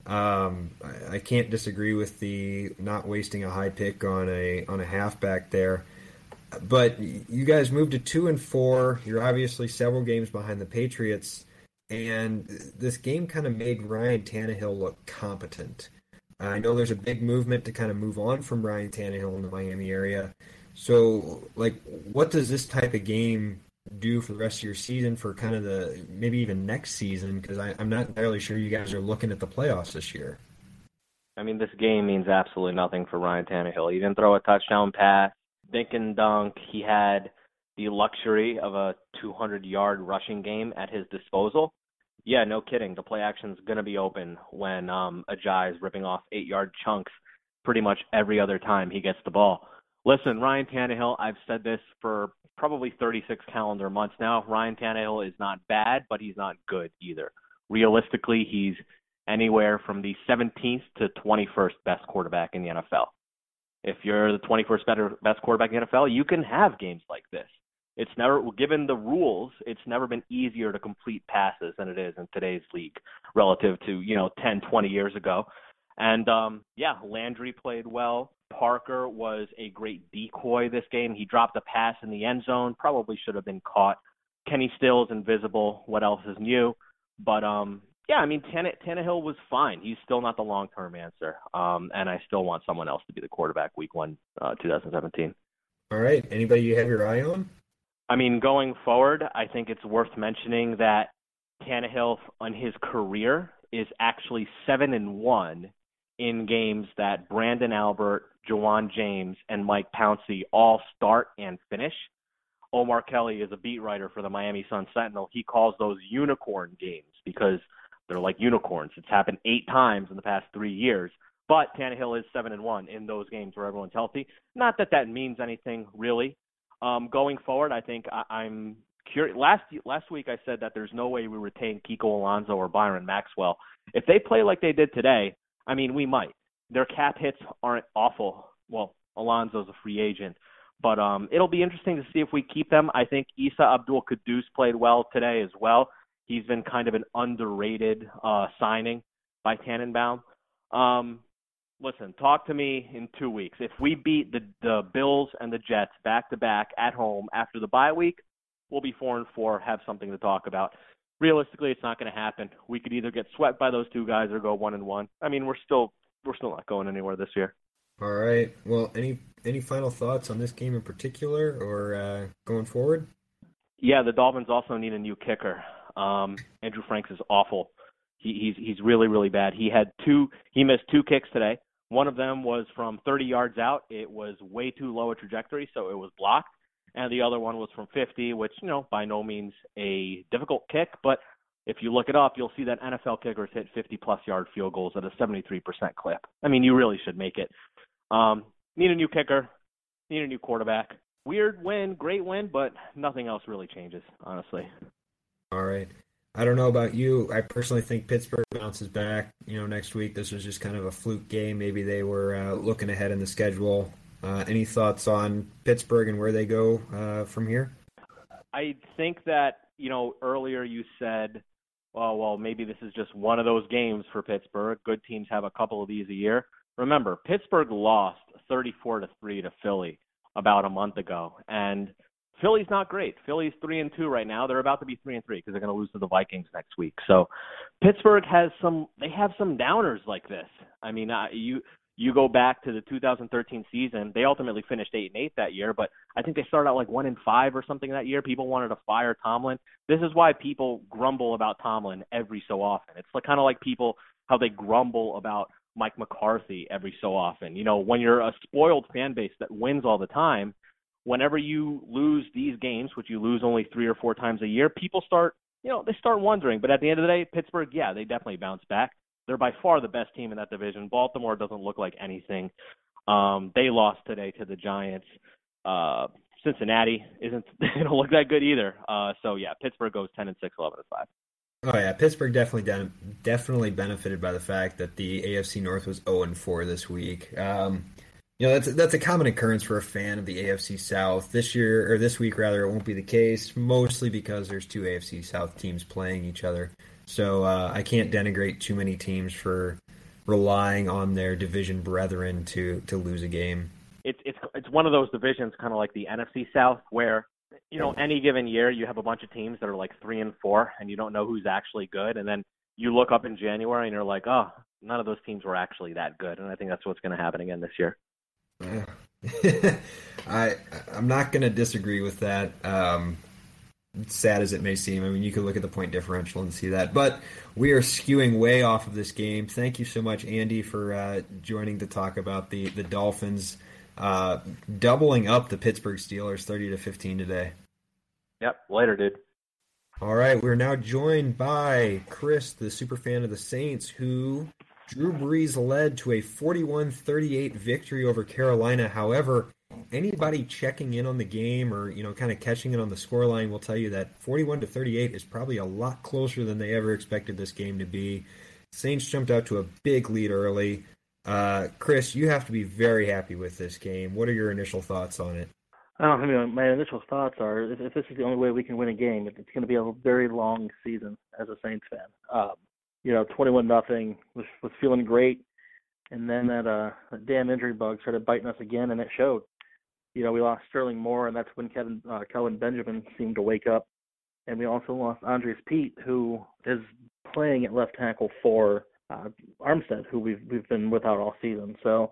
Um, I, I can't disagree with the not wasting a high pick on a on a halfback there. But you guys moved to two and four. You're obviously several games behind the Patriots, and this game kind of made Ryan Tannehill look competent. I know there's a big movement to kind of move on from Ryan Tannehill in the Miami area. So, like, what does this type of game do for the rest of your season, for kind of the maybe even next season? Because I'm not entirely sure you guys are looking at the playoffs this year. I mean, this game means absolutely nothing for Ryan Tannehill. He didn't throw a touchdown pass, dink and dunk. He had the luxury of a two hundred yard rushing game at his disposal. Yeah, no kidding. The play action's going to be open when um, Ajayi is ripping off eight yard chunks pretty much every other time he gets the ball. Listen, Ryan Tannehill, I've said this for probably thirty-six calendar months now. Ryan Tannehill is not bad, but he's not good either. Realistically, he's anywhere from the seventeenth to twenty-first best quarterback in the N F L. If you're the twenty-first better, best quarterback in the N F L, you can have games like this. It's never, given the rules, it's never been easier to complete passes than it is in today's league relative to, you know, ten, twenty years ago. And, um, yeah, Landry played well. Parker was a great decoy this game. He dropped a pass in the end zone, probably should have been caught. Kenny Stills invisible. What else is new? But, um, yeah, I mean, Tanne- Tannehill was fine. He's still not the long-term answer. Um, and I still want someone else to be the quarterback week one, uh, twenty seventeen. All right. Anybody you have your eye on? I mean, going forward, I think it's worth mentioning that Tannehill on his career is actually seven and one in games that Brandon Albert, Jawan James, and Mike Pouncey all start and finish. Omar Kelly is a beat writer for the Miami Sun-Sentinel. He calls those unicorn games because they're like unicorns. It's happened eight times in the past three years. But Tannehill is seven and one in those games where everyone's healthy. Not that that means anything really. Um, going forward, I think I, I'm curious. Last last week I said that there's no way we retain Kiko Alonso or Byron Maxwell. If they play like they did today, I mean, we might. Their cap hits aren't awful. Well, Alonso's a free agent. But um, it'll be interesting to see if we keep them. I think Isa Abdul-Quddus played well today as well. He's been kind of an underrated uh, signing by Tannenbaum. Um, listen, talk to me in two weeks. If we beat the, the Bills and the Jets back-to-back at home after the bye week, we'll be four and four, have something to talk about. Realistically, it's not going to happen. We could either get swept by those two guys or go one and one. I mean, we're still we're still not going anywhere this year. All right. Well, any any final thoughts on this game in particular, or uh, going forward? Yeah, the Dolphins also need a new kicker. Um, Andrew Franks is awful. He, he's he's really really bad. He had two. He missed two kicks today. One of them was from thirty yards out. It was way too low a trajectory, so it was blocked. And the other one was from fifty, which, you know, by no means a difficult kick. But if you look it up, you'll see that N F L kickers hit fifty-plus yard field goals at a seventy-three percent clip. I mean, you really should make it. Um, need a new kicker. Need a new quarterback. Weird win, great win, but nothing else really changes, honestly. All right. I don't know about you. I personally think Pittsburgh bounces back, you know, next week. This was just kind of a fluke game. Maybe they were uh, looking ahead in the schedule. Uh, any thoughts on Pittsburgh and where they go uh, from here? I think that, you know, earlier you said, well, well, maybe this is just one of those games for Pittsburgh. Good teams have a couple of these a year. Remember, Pittsburgh lost thirty-four to three to Philly about a month ago, and Philly's not great. Philly's three and two right now. They're about to be three and three because they're going to lose to the Vikings next week. So Pittsburgh has some. They have some downers like this. I mean, uh, you. You go back to the two thousand thirteen season, they ultimately finished eight and eight that year, but I think they started out like one and five or something that year. People wanted to fire Tomlin. This is why people grumble about Tomlin every so often. It's like, kind of like people, how they grumble about Mike McCarthy every so often. You know, when you're a spoiled fan base that wins all the time, whenever you lose these games, which you lose only three or four times a year, people start, you know, they start wondering. But at the end of the day, Pittsburgh, yeah, they definitely bounce back. They're by far the best team in that division. Baltimore doesn't look like anything. Um, they lost today to the Giants. Uh, Cincinnati isn't they don't look that good either. Uh, so yeah, Pittsburgh goes ten and six, eleven and five. Oh yeah, Pittsburgh definitely de- definitely benefited by the fact that the A F C North was zero and four this week. Um, you know, that's that's a common occurrence for a fan of the A F C South. This year or this week rather, it won't be the case, mostly because there's two A F C South teams playing each other. So uh, I can't denigrate too many teams for relying on their division brethren to, to lose a game. It's it's it's one of those divisions, kind of like the N F C South, where you know, any given year you have a bunch of teams that are like three and four, and you don't know who's actually good, and then you look up in January and you're like, oh, none of those teams were actually that good, and I think that's what's going to happen again this year. Yeah. I I'm not going to disagree with that. Um, sad as it may seem, I mean, you could look at the point differential and see that, but we are skewing way off of this game. Thank you so much, Andy, for uh, joining to talk about the the Dolphins uh, doubling up the Pittsburgh Steelers thirty to fifteen today. Yep, later, dude. All right, we're now joined by Chris, the super fan of the Saints, who Drew Brees led to a forty-one thirty-eight victory over Carolina. However, anybody checking in on the game or, you know, kind of catching it on the scoreline will tell you that forty-one to thirty-eight is probably a lot closer than they ever expected this game to be. Saints jumped out to a big lead early. Uh, Chris, you have to be very happy with this game. What are your initial thoughts on it? I don't know. My initial thoughts are, if, if this is the only way we can win a game, it's going to be a very long season as a Saints fan. Um, you know, twenty-one nothing was was feeling great, and then that uh that damn injury bug started biting us again, and it showed. You know, we lost Sterling Moore, and that's when Kevin uh, Kelvin Benjamin seemed to wake up, and we also lost Andres Pete, who is playing at left tackle for uh, Armstead, who we've we've been without all season. So,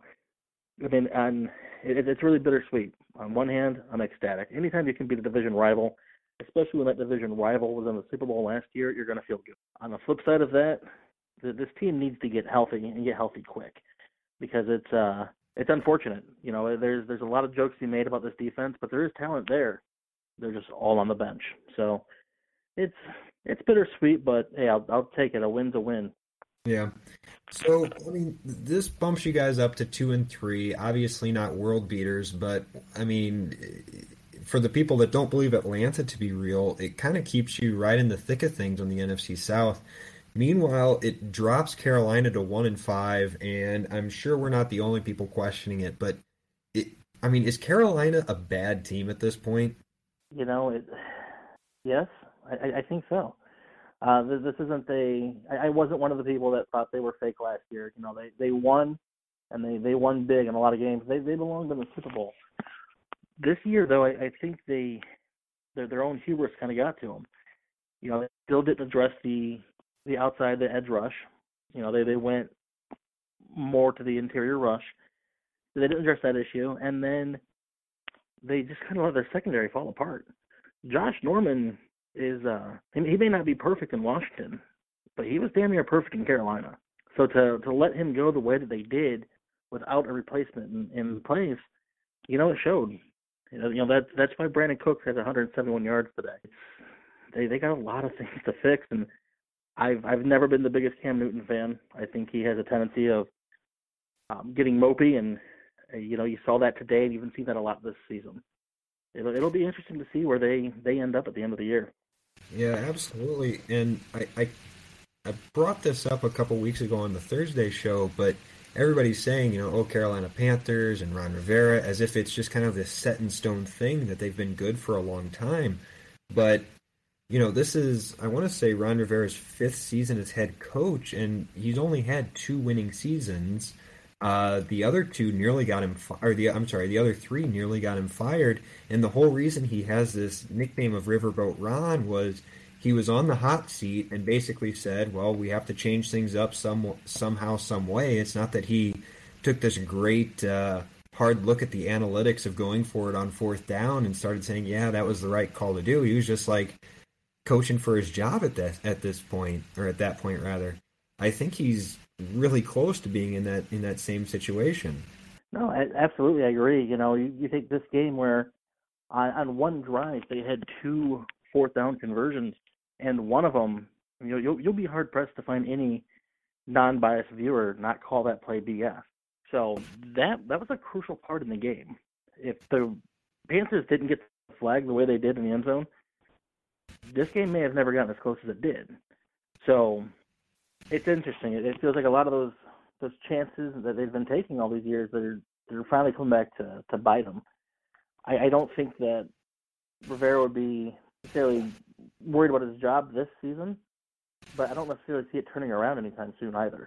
I mean, and it, it's really bittersweet. On one hand, I'm ecstatic. Anytime you can beat a division rival, especially when that division rival was in the Super Bowl last year, you're going to feel good. On the flip side of that, th- this team needs to get healthy and get healthy quick, because it's uh it's unfortunate. You know, there's there's a lot of jokes to be made about this defense, but there is talent there. They're just all on the bench. So it's it's bittersweet, but hey, I'll I'll take it. A win's a win. Yeah. So, I mean, this bumps you guys up to two and three. Obviously not world beaters, but, I mean, for the people that don't believe Atlanta to be real, it kind of keeps you right in the thick of things on the N F C South. Meanwhile, it drops Carolina to one and five, and I'm sure we're not the only people questioning it, but, it, I mean, is Carolina a bad team at this point? You know, it, yes, I, I think so. Uh, this, this isn't a. I, I wasn't one of the people that thought they were fake last year. You know, they, they won, and they, they won big in a lot of games. They they belonged in the Super Bowl. This year, though, I, I think they their their own hubris kind of got to them. You know, they still didn't address the the outside, the edge rush. You know, they they went more to the interior rush. They didn't address that issue, and then they just kind of let their secondary fall apart. Josh Norman is uh he may not be perfect in Washington, but he was damn near perfect in Carolina. So to to let him go the way that they did without a replacement in, in place, you know, it showed. You know, you know that that's why Brandon Cooks has one hundred seventy-one yards today. They they got a lot of things to fix, and I've I've never been the biggest Cam Newton fan. I think he has a tendency of um, getting mopey, and uh, you know, you saw that today, and you've even seen that a lot this season. It'll it'll be interesting to see where they, they end up at the end of the year. Yeah, absolutely. And I, I I brought this up a couple weeks ago on the Thursday show, but everybody's saying, you know, oh, Carolina Panthers and Ron Rivera, as if it's just kind of this set in stone thing that they've been good for a long time. But, you know, this is, I want to say, Ron Rivera's fifth season as head coach, and he's only had two winning seasons. Uh, the other two nearly got him, fi- or the I'm sorry, the other three nearly got him fired. And the whole reason he has this nickname of Riverboat Ron was he was on the hot seat and basically said, "Well, we have to change things up some somehow, some way." It's not that he took this great uh, hard look at the analytics of going for it on fourth down and started saying, "Yeah, that was the right call to do." He was just like coaching for his job at that at this point, or at that point rather. I think he's really close to being in that in that same situation. No, I, absolutely, I agree. You know, you, you take this game where on, on one drive they had two fourth down conversions, and one of them, you know, you'll you'll be hard pressed to find any non-biased viewer not call that play B S. So that that was a crucial part in the game. If the Panthers didn't get the flag the way they did in the end zone, this game may have never gotten as close as it did. So it's interesting. It, it feels like a lot of those those chances that they've been taking all these years, they're they're finally coming back to, to bite them. I, I don't think that Rivera would be necessarily worried about his job this season, but I don't necessarily see it turning around anytime soon either.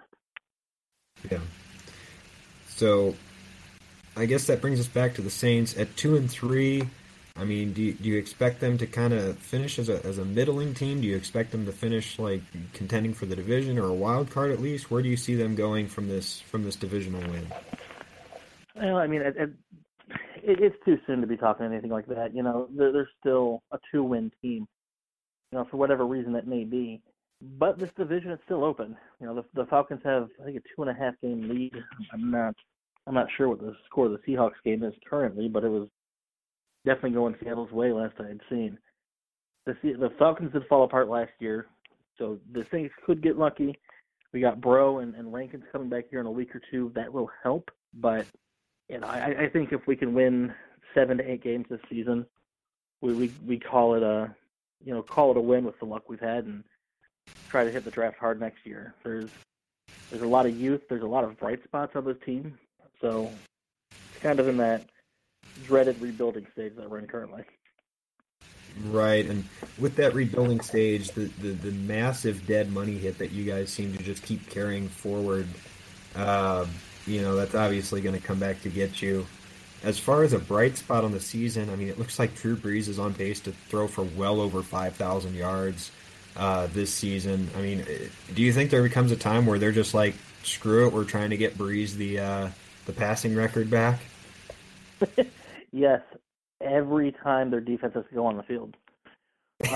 Yeah. So I guess that brings us back to the Saints at two and three. I mean, do you, do you expect them to kind of finish as a as a middling team? Do you expect them to finish like contending for the division or a wild card at least? Where do you see them going from this from this divisional win? Well, I mean, it, it, it's too soon to be talking anything like that. You know, they're, they're still a two-win team. You know, for whatever reason that may be. But this division is still open. You know, the, the Falcons have I think a two and a half game lead. I'm not I'm not sure what the score of the Seahawks game is currently, but it was definitely going Seattle's way last I had seen. The the Falcons did fall apart last year, so the Saints could get lucky. We got Bro and, and Rankins coming back here in a week or two. That will help, but you know, I, I think if we can win seven to eight games this season, we, we we call it a you know call it a win with the luck we've had, and try to hit the draft hard next year. There's there's a lot of youth. There's a lot of bright spots on this team, so it's kind of in that dreaded rebuilding stage that we're in currently. Right, and with that rebuilding stage, the, the, the massive dead money hit that you guys seem to just keep carrying forward, uh, you know, that's obviously going to come back to get you. As far as a bright spot on the season, I mean, it looks like Drew Brees is on pace to throw for well over five thousand yards uh, this season. I mean, do you think there becomes a time where they're just like, screw it, we're trying to get Brees the uh, the passing record back? Yes, every time their defense has to go on the field. Uh,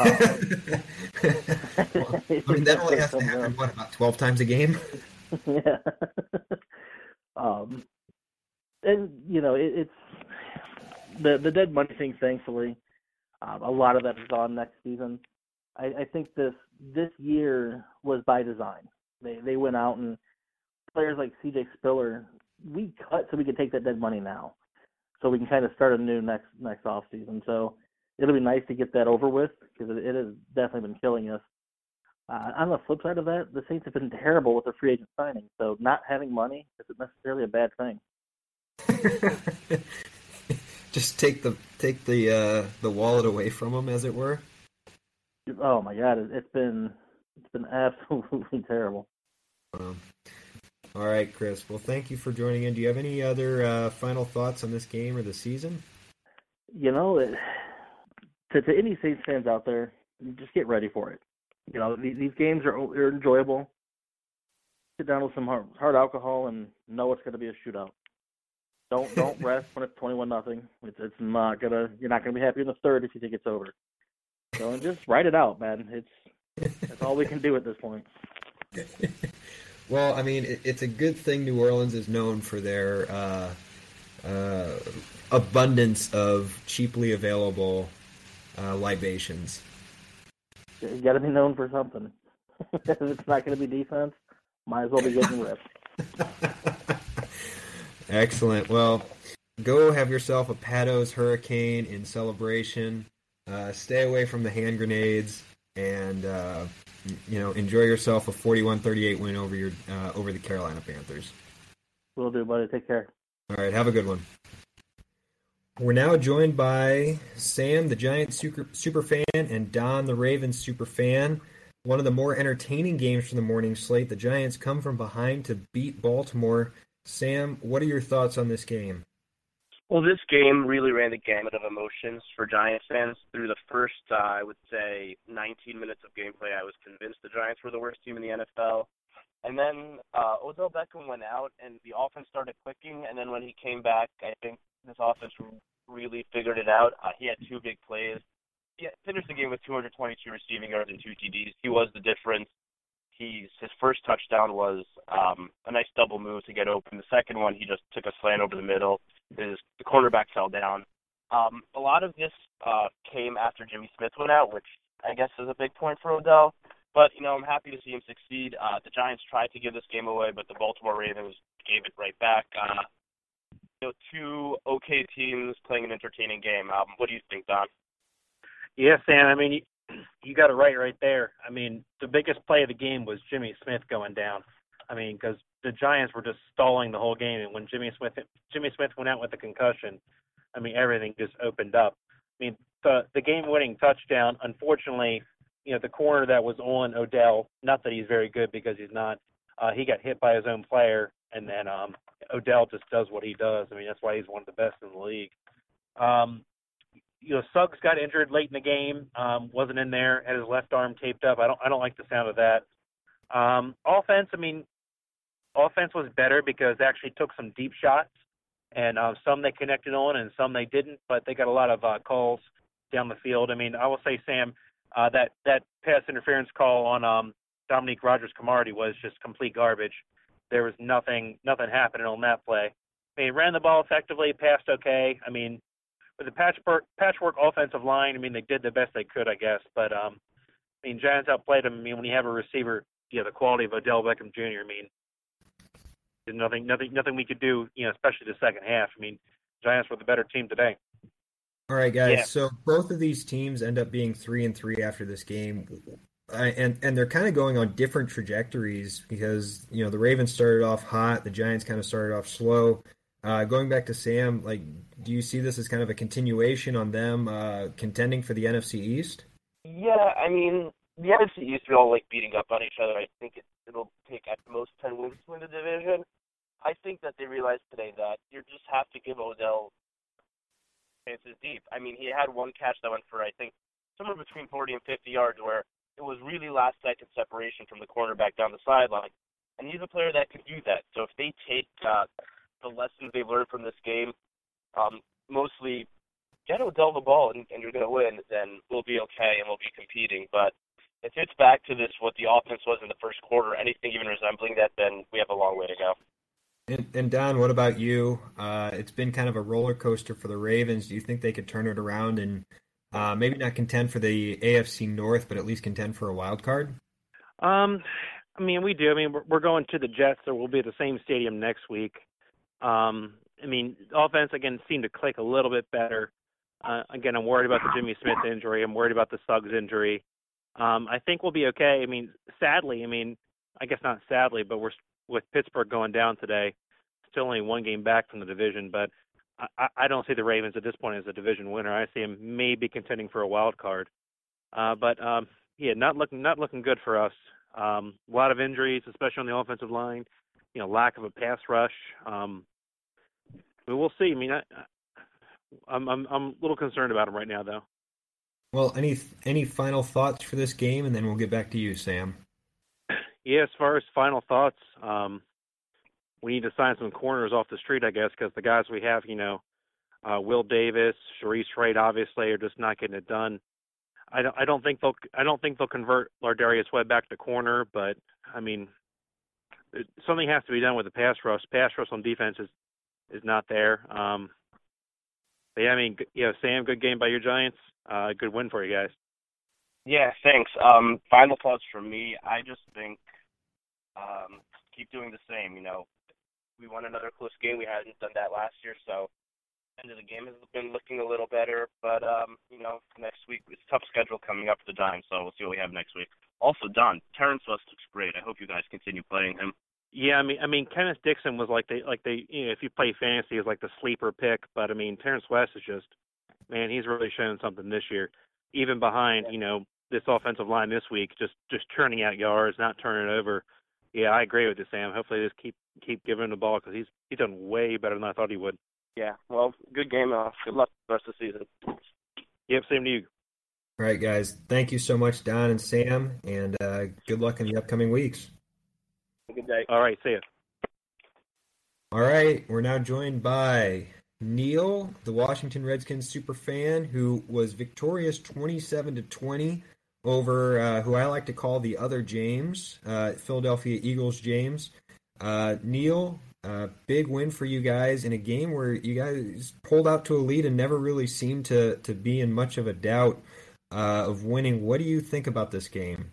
well, I mean, that only has to happen, what, about twelve times a game? Yeah. um, and, you know, it, it's the the dead money thing, thankfully. Um, a lot of that is on next season. I, I think this this year was by design. They they went out and players like C J Spiller, we cut so we could take that dead money now. So we can kind of start anew next next off season. So it'll be nice to get that over with because it, it has definitely been killing us. Uh, on the flip side of that, the Saints have been terrible with their free agent signing. So not having money isn't necessarily a bad thing. Just take the take the uh, the wallet away from them, as it were. Oh my God, it, it's been it's been absolutely terrible. Um, all right, Chris. Well, thank you for joining in. Do you have any other uh, final thoughts on this game or the season? You know, it, to to any Saints fans out there, just get ready for it. You know, these, these games are, are enjoyable. Sit down with some hard, hard alcohol and know it's going to be a shootout. Don't don't rest when it's twenty-one nothing. It's it's not gonna. You're not gonna be happy in the third if you think it's over. So just write it out, man. It's that's all we can do at this point. Well, I mean, it, it's a good thing New Orleans is known for their uh, uh, abundance of cheaply available uh, libations. You got to be known for something. If it's not going to be defense, might as well be getting ripped. Excellent. Well, go have yourself a Patos Hurricane in celebration. Uh, stay away from the hand grenades, and uh, you know, enjoy yourself a forty-one thirty-eight win over your uh, over the Carolina Panthers. Will do, buddy. Take care. All right, have a good one. We're now joined by Sam, the Giants super, super fan, and Don, the Ravens super fan. One of the more entertaining games from the morning slate. The Giants come from behind to beat Baltimore. Sam, what are your thoughts on this game? Well, this game really ran the gamut of emotions for Giants fans. Through the first, uh, I would say, nineteen minutes of gameplay, I was convinced the Giants were the worst team in the N F L. And then uh, Odell Beckham went out, and the offense started clicking. And then when he came back, I think this offense really figured it out. Uh, he had two big plays. He finished the game with two hundred twenty-two receiving yards and two T Ds. He was the difference. He's, his first touchdown was um, a nice double move to get open. The second one, he just took a slant over the middle. His, the cornerback fell down. Um, a lot of this uh, came after Jimmy Smith went out, which I guess is a big point for Odell. But, you know, I'm happy to see him succeed. Uh, the Giants tried to give this game away, but the Baltimore Ravens gave it right back. Uh, you know, two okay teams playing an entertaining game. Um, what do you think, Don? Yeah, Sam, I mean, you, you got it right right there. I mean, the biggest play of the game was Jimmy Smith going down. I mean, because the Giants were just stalling the whole game, and when Jimmy Smith Jimmy Smith went out with a concussion, I mean, everything just opened up. I mean, the the game-winning touchdown, unfortunately, you know, the corner that was on Odell, not that he's very good because he's not, uh, he got hit by his own player, and then um, Odell just does what he does. I mean, that's why he's one of the best in the league. Um, you know, Suggs got injured late in the game, um, wasn't in there, had his left arm taped up. I don't I don't like the sound of that. Um, offense, I mean, offense was better because they actually took some deep shots, and uh, some they connected on and some they didn't, but they got a lot of uh, calls down the field. I mean, I will say, Sam, uh, that, that pass interference call on um, Dominique Rodgers-Cromartie was just complete garbage. There was nothing nothing happening on that play. I mean, ran the ball effectively, passed okay. I mean, with the patchwork, patchwork offensive line, I mean, they did the best they could, I guess. But, um, I mean, Giants outplayed them. I mean, when you have a receiver, you know, the quality of Odell Beckham Junior, I mean, there's nothing, nothing, nothing we could do, you know, especially the second half. I mean, Giants were the better team today. All right, guys. Yeah. So both of these teams end up being three and three after this game. Uh, and and they're kind of going on different trajectories because, you know, the Ravens started off hot, the Giants kind of started off slow. Uh, going back to Sam, like, do you see this as kind of a continuation on them uh, contending for the N F C East? Yeah, I mean, the N F C East, we all like beating up on each other. I think it, it'll take at most ten wins to win the division. I think that they realized today that you just have to give Odell chances deep. I mean, he had one catch that went for, I think, somewhere between forty and fifty yards where it was really last-second separation from the cornerback down the sideline. And he's a player that can do that. So if they take uh, the lessons they've learned from this game, um, mostly get Odell the ball and, and you're going to win, then we'll be okay and we'll be competing. But if it's back to this, what the offense was in the first quarter, anything even resembling that, then we have a long way to go. And, and Don, what about you? Uh, it's been kind of a roller coaster for the Ravens. Do you think they could turn it around and uh, maybe not contend for the A F C North, but at least contend for a wild card? Um, I mean, we do. I mean, we're, we're going to the Jets, so we'll be at the same stadium next week. Um, I mean, offense, again, seemed to click a little bit better. Uh, again, I'm worried about the Jimmy Smith injury. I'm worried about the Suggs injury. Um, I think we'll be okay. I mean, sadly, I mean, I guess not sadly, but we're with Pittsburgh going down today, still only one game back from the division, but I, I don't see the Ravens at this point as a division winner. I see them maybe contending for a wild card. Uh, but, um, yeah, not looking not looking good for us. Um, a lot of injuries, especially on the offensive line, you know, lack of a pass rush. Um, but we'll see. I mean, I, I'm, I'm, I'm a little concerned about them right now, though. Well, any any final thoughts for this game, and then we'll get back to you, Sam. Yeah, as far as final thoughts, um, we need to sign some corners off the street, I guess, because the guys we have, you know, uh, Will Davis, Sharice Wright, obviously, are just not getting it done. I don't, I don't think they'll, I don't think they'll convert Lardarius Webb back to corner, but I mean, it, something has to be done with the pass rush. Pass rush on defense is, is not there. Um, but yeah, I mean, you know, Sam, good game by your Giants. Uh, good win for you guys. Yeah, thanks. Um, final thoughts from me. I just think um, keep doing the same. You know, we won another close game. We hadn't done that last year, so end of the game has been looking a little better. But um, you know, next week it's a tough schedule coming up for the Giants, so we'll see what we have next week. Also, Don, Terrence West looks great. I hope you guys continue playing him. Yeah, I mean, I mean, Kenneth Dixon was like they, like they, you know, if you play fantasy, is like the sleeper pick. But I mean, Terrence West is just, man, he's really shown something this year. Even behind, you know, this offensive line this week, just just churning out yards, not turning it over. Yeah, I agree with you, Sam. Hopefully, just keep keep giving him the ball because he's he's done way better than I thought he would. Yeah, well, good game. Uh, good luck the rest of the season. Yep, same to you. All right, guys. Thank you so much, Don and Sam, and uh, good luck in the upcoming weeks. Good day. All right, see ya. All right, we're now joined by Neil, the Washington Redskins super fan, who was victorious twenty-seven to twenty over uh, who I like to call the other James, uh, Philadelphia Eagles James. Uh, Neil, uh, big win for you guys in a game where you guys pulled out to a lead and never really seemed to, to be in much of a doubt uh, of winning. What do you think about this game?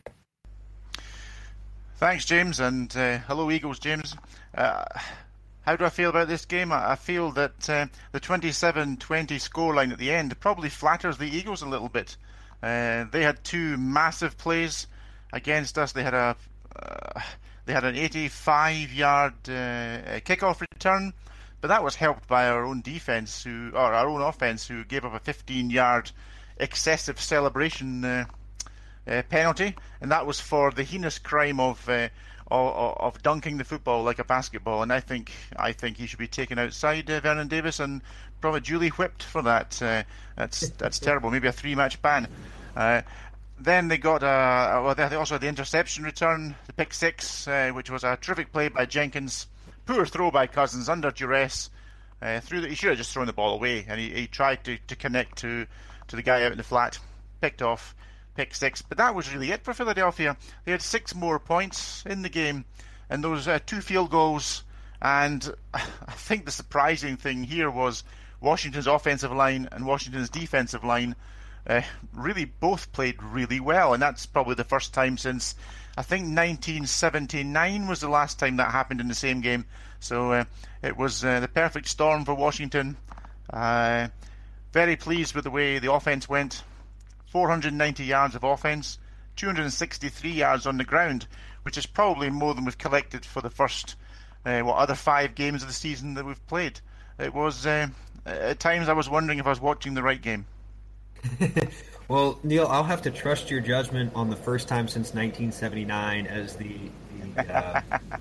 Thanks, James, and uh, hello, Eagles, James. Uh, how do I feel about this game? I feel that uh, the twenty-seven twenty scoreline at the end probably flatters the Eagles a little bit. Uh, they had two massive plays against us. They had a uh, they had an eighty-five yard uh, kickoff return, but that was helped by our own defense, who or our own offense, who gave up a fifteen yard excessive celebration uh, uh, penalty, and that was for the heinous crime of, uh, of of dunking the football like a basketball. And I think I think he should be taken outside, uh, Vernon Davis, and probably duly whipped for that. Uh, that's that's terrible. Maybe a three-match ban. Uh, then they got uh, well, they also had the interception return, the pick six, uh, which was a terrific play by Jenkins. Poor throw by Cousins under duress. Uh, through the, he should have just thrown the ball away, and he, he tried to, to connect to, to the guy out in the flat. Picked off, pick six. But that was really it for Philadelphia. They had six more points in the game, and those uh, two field goals. And I think the surprising thing here was Washington's offensive line and Washington's defensive line uh, really both played really well, and that's probably the first time since I think nineteen seventy-nine was the last time that happened in the same game. So uh, it was uh, the perfect storm for Washington. Uh, very pleased with the way the offense went. four hundred ninety yards of offense, two hundred sixty-three yards on the ground, which is probably more than we've collected for the first uh, what other five games of the season that we've played. It was uh, at times I was wondering if I was watching the right game. Well, Neil, I'll have to trust your judgment on the first time since nineteen seventy-nine as the the, uh,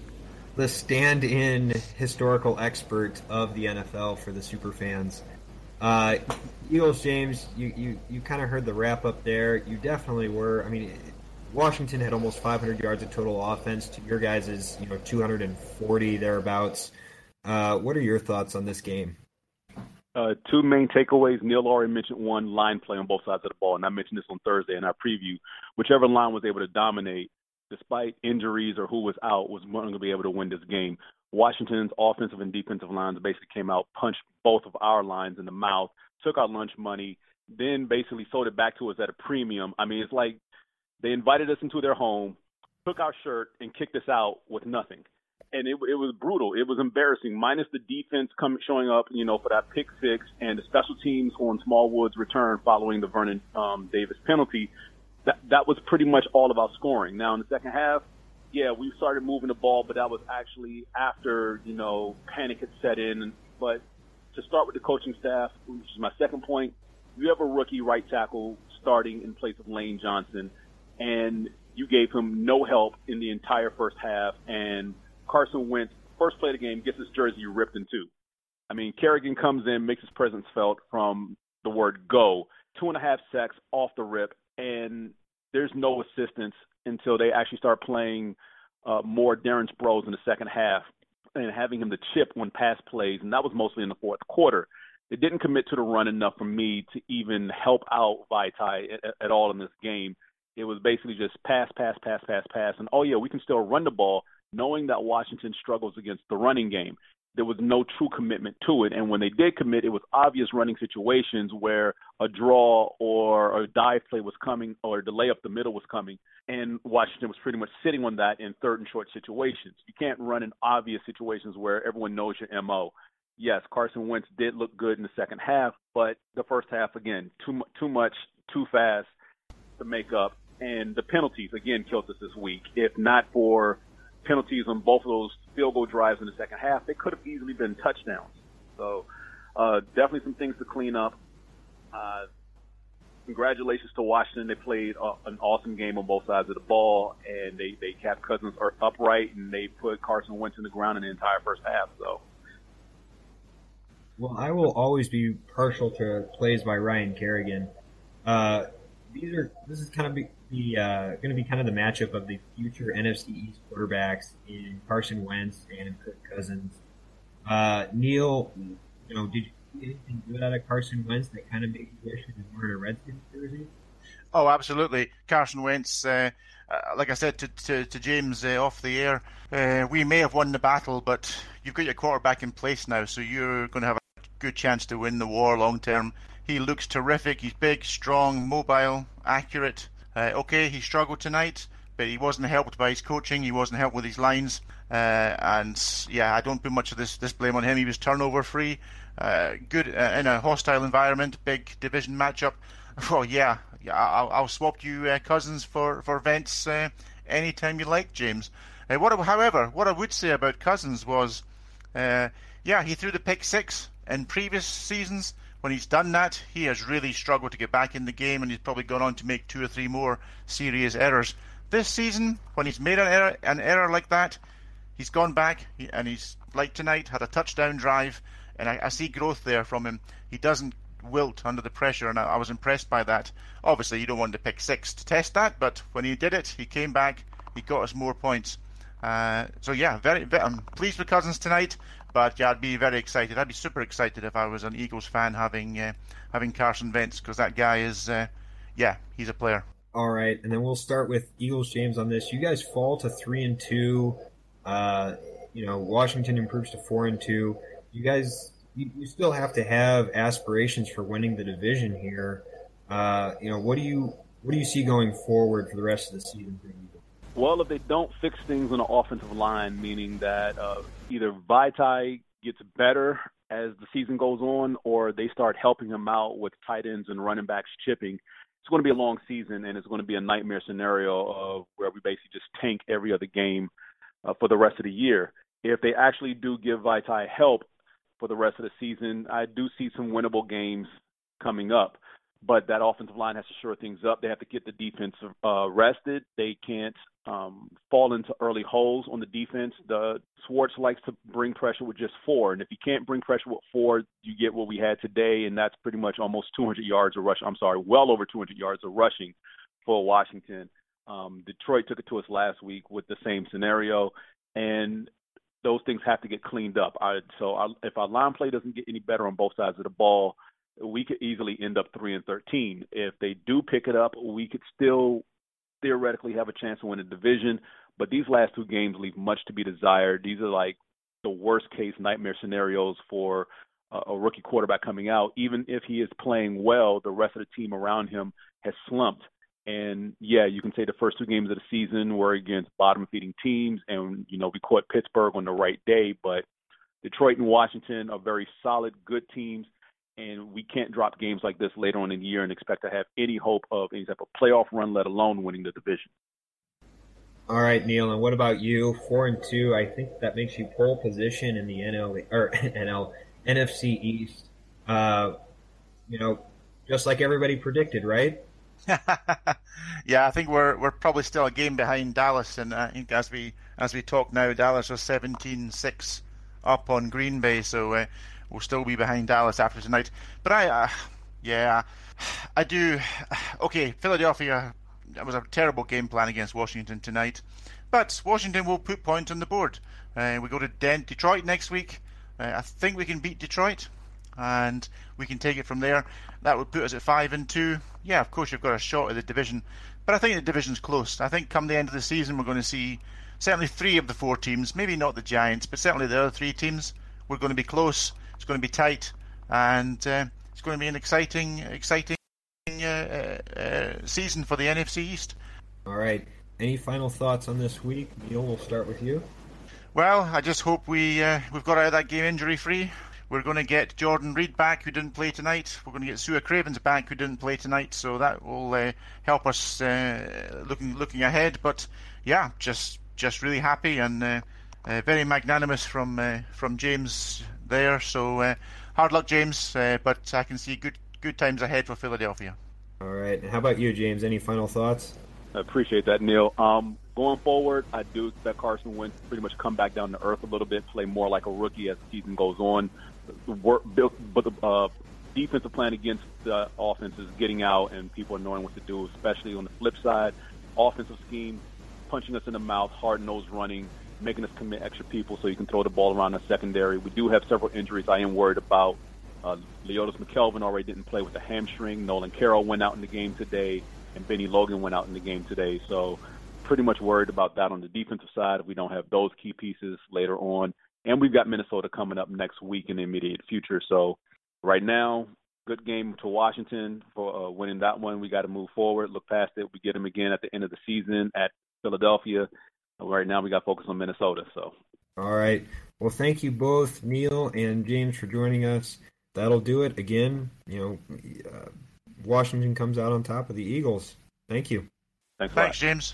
the stand-in historical expert of the N F L for the super fans. Uh, Eagles, James, you, you, you kind of heard the wrap-up there. You definitely were. I mean, Washington had almost five hundred yards of total offense to your guys' you know, two hundred forty thereabouts. Uh, what are your thoughts on this game? Uh, two main takeaways. Neil already mentioned one, line play on both sides of the ball, and I mentioned this on Thursday in our preview. Whichever line was able to dominate, despite injuries or who was out, was going to be able to win this game. Washington's offensive and defensive lines basically came out, punched both of our lines in the mouth, took our lunch money, then basically sold it back to us at a premium. I mean, it's like they invited us into their home, took our shirt, and kicked us out with nothing. And it, it was brutal. It was embarrassing, minus the defense coming showing up, you know, for that pick six and the special teams on Smallwood's return following the Vernon um, Davis penalty. That that was pretty much all of our scoring. Now, in the second half, yeah, we started moving the ball, but that was actually after, you know, panic had set in. But to start with the coaching staff, which is my second point, you have a rookie right tackle starting in place of Lane Johnson, and you gave him no help in the entire first half, and Carson Wentz, first play of the game, gets his jersey ripped in two. I mean, Kerrigan comes in, makes his presence felt from the word go. Two and a half sacks off the rip, and there's no assistance until they actually start playing uh, more Darren Sproles in the second half and having him to chip on pass plays, and that was mostly in the fourth quarter. They didn't commit to the run enough for me to even help out Vaitai at, at all in this game. It was basically just pass, pass, pass, pass, pass, and, oh, yeah, we can still run the ball, knowing that Washington struggles against the running game. There was no true commitment to it. And when they did commit, it was obvious running situations where a draw or a dive play was coming or a delay up the middle was coming. And Washington was pretty much sitting on that in third and short situations. You can't run in obvious situations where everyone knows your M O. Yes, Carson Wentz did look good in the second half, but the first half, again, too, too much, too fast to make up. And the penalties, again, killed us this week. If not for penalties on both of those field goal drives in the second half, they could have easily been touchdowns. So uh, definitely some things to clean up. Uh, congratulations to Washington. They played uh, an awesome game on both sides of the ball, and they, they kept Cousins upright, and they put Carson Wentz in the ground in the entire first half. So, well, I will always be partial to plays by Ryan Kerrigan. Uh, these are this is kind of be, the uh, going to be kind of the matchup of the future N F C East quarterbacks in Carson Wentz and Kirk Cousins. Uh, Neil, you know, did you see anything good out of Carson Wentz that kind of made you wish he was wearing a Redskins jersey? Oh, absolutely. Carson Wentz, uh, uh, like I said to, to, to James uh, off the air, uh, we may have won the battle, but you've got your quarterback in place now, so you're going to have a good chance to win the war long term. He looks terrific. He's big, strong, mobile, accurate. Uh, okay, he struggled tonight, but he wasn't helped by his coaching. He wasn't helped with his lines. Uh, and, yeah, I don't put much of this, this blame on him. He was turnover-free, uh, good uh, in a hostile environment, big division matchup. Well, yeah, yeah I'll, I'll swap you uh, Cousins for, for Wentz uh, anytime you like, James. Uh, what, however, what I would say about Cousins was, uh, yeah, he threw the pick six in previous seasons. when he's done that, he has really struggled to get back in the game, and he's probably gone on to make two or three more serious errors. This season, when he's made an error, an error like that, he's gone back, and he's, like tonight, had a touchdown drive, and I, I see growth there from him. He doesn't wilt under the pressure, and I, I was impressed by that. Obviously, you don't want to pick six to test that, but when he did it, he came back, he got us more points. Uh, so yeah, very, very, I'm pleased with Cousins tonight, but yeah, I'd be very excited. I'd be super excited if I was an Eagles fan having uh, having Carson Wentz, because that guy is, uh, yeah, he's a player. All right, and then we'll start with Eagles James on this. You guys fall to three and two. Uh, you know, Washington improves to four and two. You guys, you, you still have to have aspirations for winning the division here. Uh, you know, what do you what do you see going forward for the rest of the season for the Eagles? Well, if they don't fix things on the offensive line, meaning that uh, either Vaitai gets better as the season goes on, or they start helping him out with tight ends and running backs chipping, it's going to be a long season, and it's going to be a nightmare scenario of where we basically just tank every other game uh, for the rest of the year. If they actually do give Vaitai help for the rest of the season, I do see some winnable games coming up. But that offensive line has to shore things up. They have to get the defense uh, rested. They can't um, fall into early holes on the defense. The Schwartz likes to bring pressure with just four, and if you can't bring pressure with four, you get what we had today, and that's pretty much almost two hundred yards of rushing. I'm sorry, well over two hundred yards of rushing for Washington. Um, Detroit took it to us last week with the same scenario, and those things have to get cleaned up. I, so I, if our line play doesn't get any better on both sides of the ball, we could easily end up three and thirteen. If they do pick it up, we could still theoretically have a chance to win the division. But these last two games leave much to be desired. These are like the worst case nightmare scenarios for uh, a rookie quarterback coming out. Even if he is playing well, the rest of the team around him has slumped. And yeah, you can say the first two games of the season were against bottom feeding teams, and you know we caught Pittsburgh on the right day. But Detroit and Washington are very solid, good teams. And we can't drop games like this later on in the year and expect to have any hope of any type of playoff run, let alone winning the division. All right, Neil, and what about you? Four and two. I think that makes you pole position in the N L or N L N F C East. Uh, you know, just like everybody predicted, right? Yeah, I think we're we're probably still a game behind Dallas, and I think as we as we talk now, Dallas are seventeen six up on Green Bay, so. Uh, We'll still be behind Dallas after tonight. But I, uh, yeah, I do. Okay, Philadelphia, that was a terrible game plan against Washington tonight. But Washington will put points on the board. Uh, we go to Den- Detroit next week. Uh, I think we can beat Detroit, and we can take it from there. That would put us at five and two. Yeah, of course, you've got a shot at the division. But I think the division's close. I think come the end of the season, we're going to see certainly three of the four teams, maybe not the Giants, but certainly the other three teams, we're going to be close. It's going to be tight, and uh, it's going to be an exciting, exciting uh, uh, season for the N F C East. All right. Any final thoughts on this week? Neil, we'll start with you. Well, I just hope we uh, we've got out of that game injury free. We're going to get Jordan Reed back, who didn't play tonight. We're going to get Sua Cravens back, who didn't play tonight. So that will uh, help us uh, looking looking ahead. But yeah, just just really happy and uh, uh, very magnanimous from uh, from James there. So uh, hard luck, James. Uh, but I can see good good times ahead for Philadelphia. All right. And how about you, James? Any final thoughts? I appreciate that, Neil. Um, going forward, I do expect Carson Wentz to pretty much come back down to earth a little bit, play more like a rookie as the season goes on. The work, but the uh, defensive plan against the offense is getting out, and people are knowing what to do, especially on the flip side. Offensive scheme, punching us in the mouth, hard-nosed running, making us commit extra people so you can throw the ball around the secondary. We do have several injuries I am worried about. Uh, Leotis McKelvin already didn't play with a hamstring. Nolan Carroll went out in the game today, and Benny Logan went out in the game today. So pretty much worried about that on the defensive side if we don't have those key pieces later on. And we've got Minnesota coming up next week in the immediate future. So right now, good game to Washington for uh, winning that one. We got to move forward, look past it. We get them again at the end of the season at Philadelphia. Right now, we got to focus on Minnesota. So, all right. Well, thank you both, Neil and James, for joining us. That'll do it. Again, you know, uh, Washington comes out on top of the Eagles. Thank you. Thanks, Thanks James.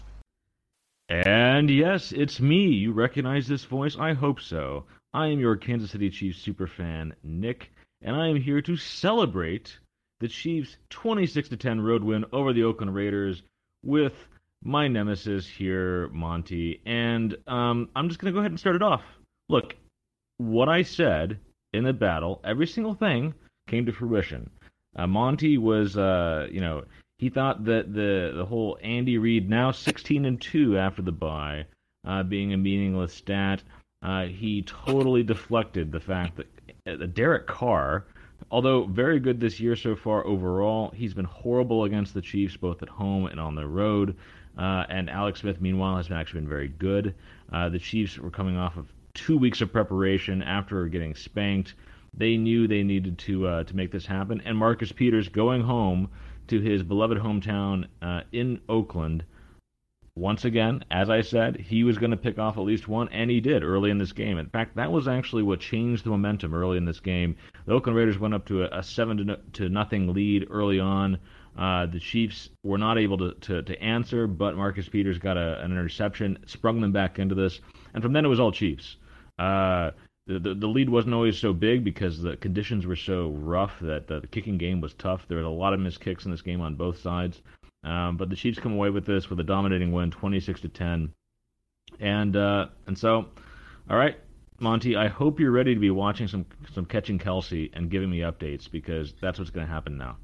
And yes, it's me. You recognize this voice? I hope so. I am your Kansas City Chiefs superfan, Nick, and I am here to celebrate the Chiefs' twenty-six to ten road win over the Oakland Raiders with my nemesis here, Monty. And um, I'm just going to go ahead and start it off. Look, what I said in the battle, every single thing came to fruition. Uh, Monty was, uh, you know, he thought that the the whole Andy Reid, now sixteen and two after the bye, uh, being a meaningless stat, uh, he totally deflected the fact that uh, Derek Carr, although very good this year so far overall, he's been horrible against the Chiefs both at home and on the road. Uh, and Alex Smith, meanwhile, has been actually been very good. Uh, the Chiefs were coming off of two weeks of preparation after getting spanked. They knew they needed to uh, to make this happen. And Marcus Peters going home to his beloved hometown uh, in Oakland. Once again, as I said, he was going to pick off at least one, and he did early in this game. In fact, that was actually what changed the momentum early in this game. The Oakland Raiders went up to a, a seven to, no, to nothing lead early on. Uh, the Chiefs were not able to, to, to answer, but Marcus Peters got a, an interception, sprung them back into this, and from then it was all Chiefs. Uh, the, the the lead wasn't always so big because the conditions were so rough that the, the kicking game was tough. There was a lot of missed kicks in this game on both sides, um, but the Chiefs come away with this with a dominating win, twenty-six to ten, and uh, and so, all right, Monty, I hope you're ready to be watching some some Catching Kelsey and giving me updates because that's what's going to happen now.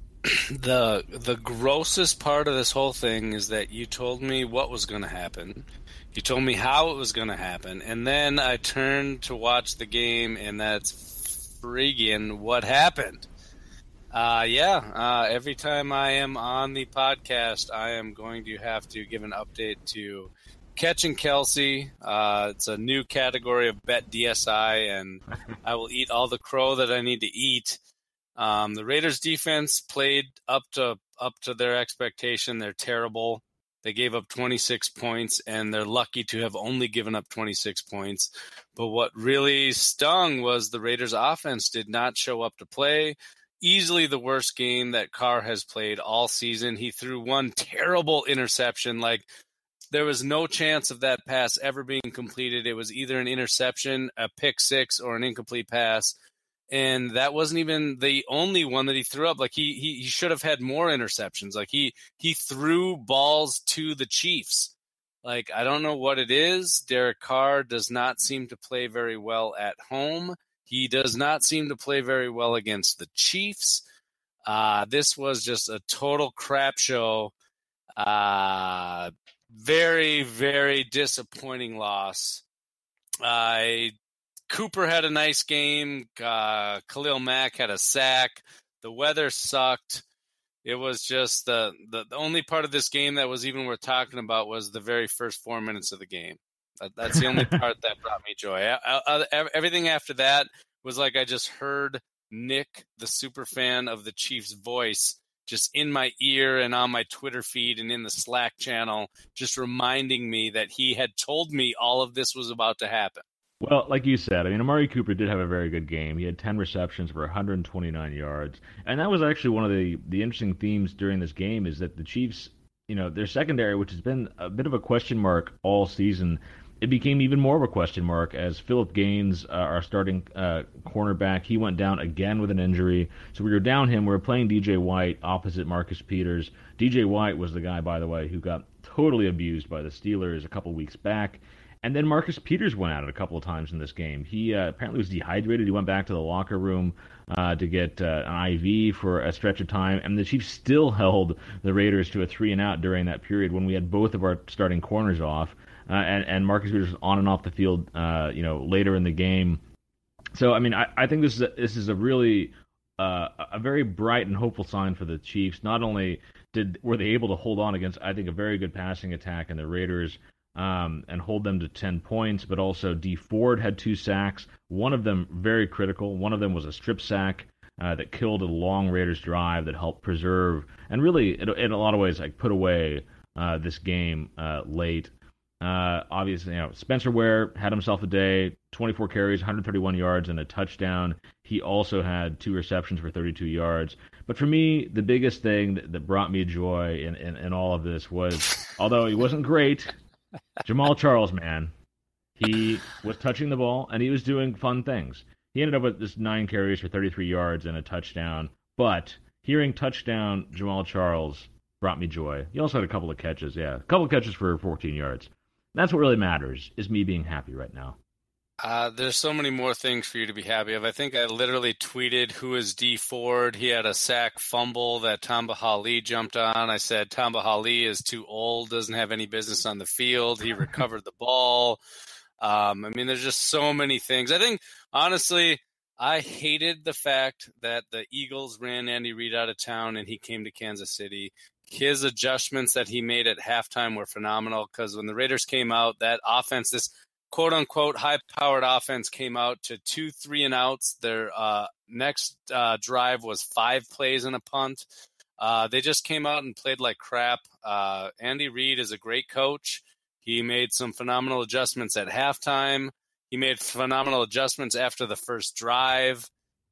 The the grossest part of this whole thing is that you told me what was going to happen. You told me how it was going to happen. And then I turned to watch the game, and that's friggin' what happened. Uh, yeah, uh, every time I am on the podcast, I am going to have to give an update to Catching Kelsey. Uh, it's a new category of Bet D S I, and I will eat all the crow that I need to eat. Um, the Raiders defense played up to up to their expectation. They're terrible. They gave up twenty-six points, and they're lucky to have only given up twenty-six points. But what really stung was the Raiders offense did not show up to play. Easily the worst game that Carr has played all season. He threw one terrible interception. Like, there was no chance of that pass ever being completed. It was either an interception, a pick six, or an incomplete pass. And that wasn't even the only one that he threw up. Like, he he, he should have had more interceptions. Like, he he threw balls to the Chiefs. Like, I don't know what it is. Derek Carr does not seem to play very well at home. He does not seem to play very well against the Chiefs. Uh, this was just a total crap show. Uh, very, very disappointing loss. I. Uh, Cooper had a nice game. Uh, Khalil Mack had a sack. The weather sucked. It was just the, the the only part of this game that was even worth talking about was the very first four minutes of the game. That, that's the only part that brought me joy. I, I, everything after that was like I just heard Nick, the super fan of the Chiefs' voice, just in my ear and on my Twitter feed and in the Slack channel, just reminding me that he had told me all of this was about to happen. Well, like you said, I mean, Amari Cooper did have a very good game. He had ten receptions for one hundred twenty-nine yards. And that was actually one of the, the interesting themes during this game is that the Chiefs, you know, their secondary, which has been a bit of a question mark all season, it became even more of a question mark as Philip Gaines, uh, our starting uh, cornerback, he went down again with an injury. So we were down him. We were playing D J White opposite Marcus Peters. D J White was the guy, by the way, who got totally abused by the Steelers a couple weeks back. And then Marcus Peters went at it a couple of times in this game. He uh, apparently was dehydrated. He went back to the locker room uh, to get uh, an I V for a stretch of time. And the Chiefs still held the Raiders to a three and out during that period when we had both of our starting corners off. Uh, and, and Marcus Peters was on and off the field, uh, you know, later in the game. So, I mean, I, I think this is a, this is a really uh, a very bright and hopeful sign for the Chiefs. Not only did were they able to hold on against, I think, a very good passing attack in the Raiders, Um, and hold them to ten points, but also Dee Ford had two sacks, one of them very critical. One of them was a strip sack uh, that killed a long Raiders drive that helped preserve and really, in, in a lot of ways, like put away uh, this game uh, late. Uh, obviously, you know, Spencer Ware had himself a day, twenty-four carries, one hundred thirty-one yards, and a touchdown. He also had two receptions for thirty-two yards. But for me, the biggest thing that, that brought me joy in, in, in all of this was, although he wasn't great, Jamal Charles, man, he was touching the ball and he was doing fun things. he ended up with just nine carries for thirty-three yards and a touchdown. But hearing touchdown Jamal Charles brought me joy. He also had a couple of catches, yeah. A couple of catches for fourteen yards. That's what really matters, is me being happy right now. Uh, there's so many more things for you to be happy of. I think I literally tweeted, who is D Ford? He had a sack fumble that Tamba Hali jumped on. I said, Tamba Hali is too old, doesn't have any business on the field. He recovered the ball. Um, I mean, there's just so many things. I think, honestly, I hated the fact that the Eagles ran Andy Reid out of town and he came to Kansas City. His adjustments that he made at halftime were phenomenal because when the Raiders came out, that offense, this quote-unquote high-powered offense came out to two three and outs. Their uh, next uh, drive was five plays and a punt. Uh, they just came out and played like crap. Uh, Andy Reid is a great coach. He made some phenomenal adjustments at halftime. He made phenomenal adjustments after the first drive.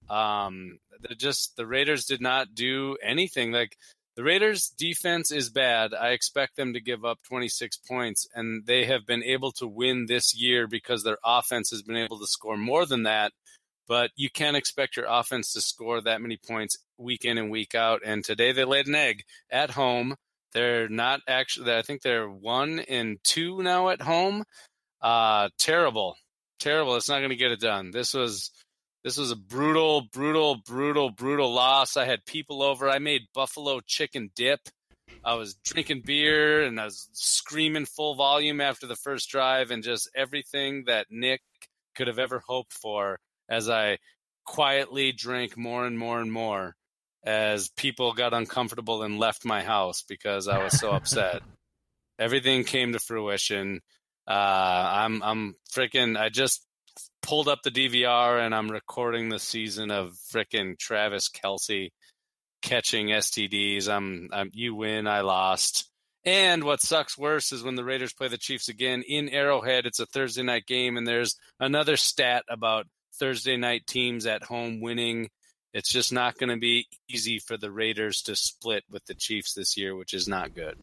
Um, just the Raiders did not do anything. Like the Raiders' defense is bad. I expect them to give up twenty-six points, and they have been able to win this year because their offense has been able to score more than that. But you can't expect your offense to score that many points week in and week out. And today they laid an egg at home. They're not actually, I think they're one and two now at home. Uh, terrible, terrible. It's not going to get it done. This was, this was a brutal, brutal, brutal, brutal loss. I had people over. I made buffalo chicken dip. I was drinking beer and I was screaming full volume after the first drive and just everything that Nick could have ever hoped for as I quietly drank more and more and more as people got uncomfortable and left my house because I was so upset. Everything came to fruition. Uh, I'm I'm freaking. I just pulled up the D V R and I'm recording the season of freaking Travis Kelce catching S T Ds. I'm, I'm you win, I lost. And what sucks worse is when the Raiders play the Chiefs again in Arrowhead. It's a Thursday night game, and there's another stat about Thursday night teams at home winning. It's just not going to be easy for the Raiders to split with the Chiefs this year, which is not good.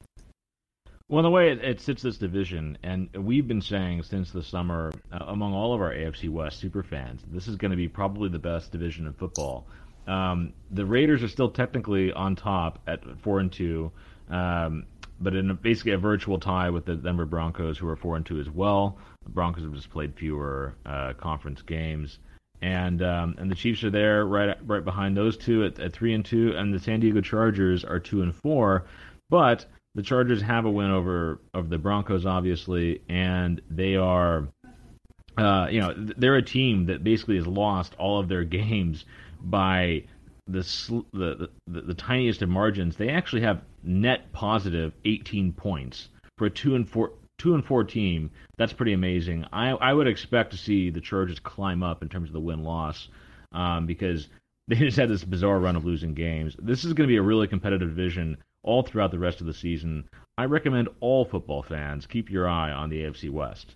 Well, the way it, it sits this division, and we've been saying since the summer, uh, among all of our A F C West super fans, this is going to be probably the best division in football. Um, the Raiders are still technically on top at four and two, um, but in a, basically a virtual tie with the Denver Broncos, who are four and two as well. The Broncos have just played fewer uh, conference games. And um, and the Chiefs are there right right behind those two at, at three and two, and the San Diego Chargers are two and four. But the Chargers have a win over over the Broncos, obviously, and they are, uh, you know, they're a team that basically has lost all of their games by the the the, the tiniest of margins. They actually have net positive eighteen points for a two and four. Two and four team, that's pretty amazing. I, I would expect to see the Chargers climb up in terms of the win-loss um, because they just had this bizarre run of losing games. This is going to be a really competitive division all throughout the rest of the season. I recommend all football fans keep your eye on the A F C West.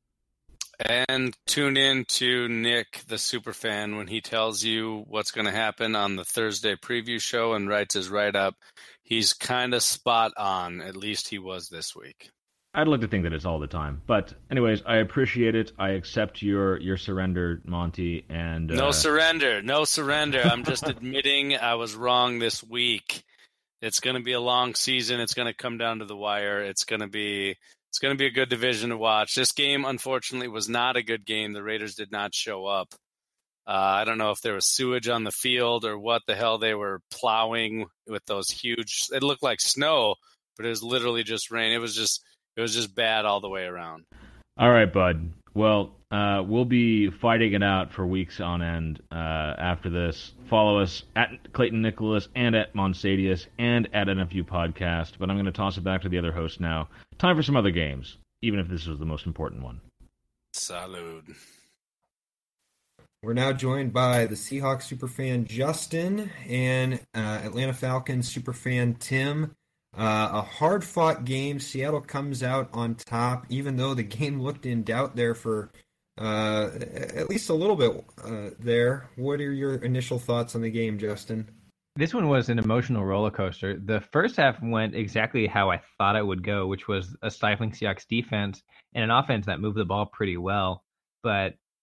And tune in to Nick, the superfan, when he tells you what's going to happen on the Thursday preview show and writes his write-up. He's kind of spot on, at least he was this week. I'd like to think that it's all the time. But anyways, I appreciate it. I accept your, your surrender, Monty. And uh... No surrender. No surrender. I'm just admitting I was wrong this week. It's going to be a long season. It's going to come down to the wire. It's going to be it's going to be a good division to watch. This game, unfortunately, was not a good game. The Raiders did not show up. Uh, I don't know if there was sewage on the field or what the hell they were plowing with those huge – it looked like snow, but it was literally just rain. It was just – It was just bad all the way around. All right, bud. Well, uh, we'll be fighting it out for weeks on end uh, after this. Follow us at Clayton Nicholas and at Monsadius and at N F U Podcast. But I'm going to toss it back to the other host now. Time for some other games, even if this was the most important one. Salud. We're now joined by the Seahawks superfan Justin and uh, Atlanta Falcons superfan Tim. Uh, a hard-fought game. Seattle comes out on top, even though the game looked in doubt there for uh, at least a little bit uh, there. What are your initial thoughts on the game, Justin? This one was an emotional roller coaster. The first half went exactly how I thought it would go, which was a stifling Seahawks defense and an offense that moved the ball pretty well. But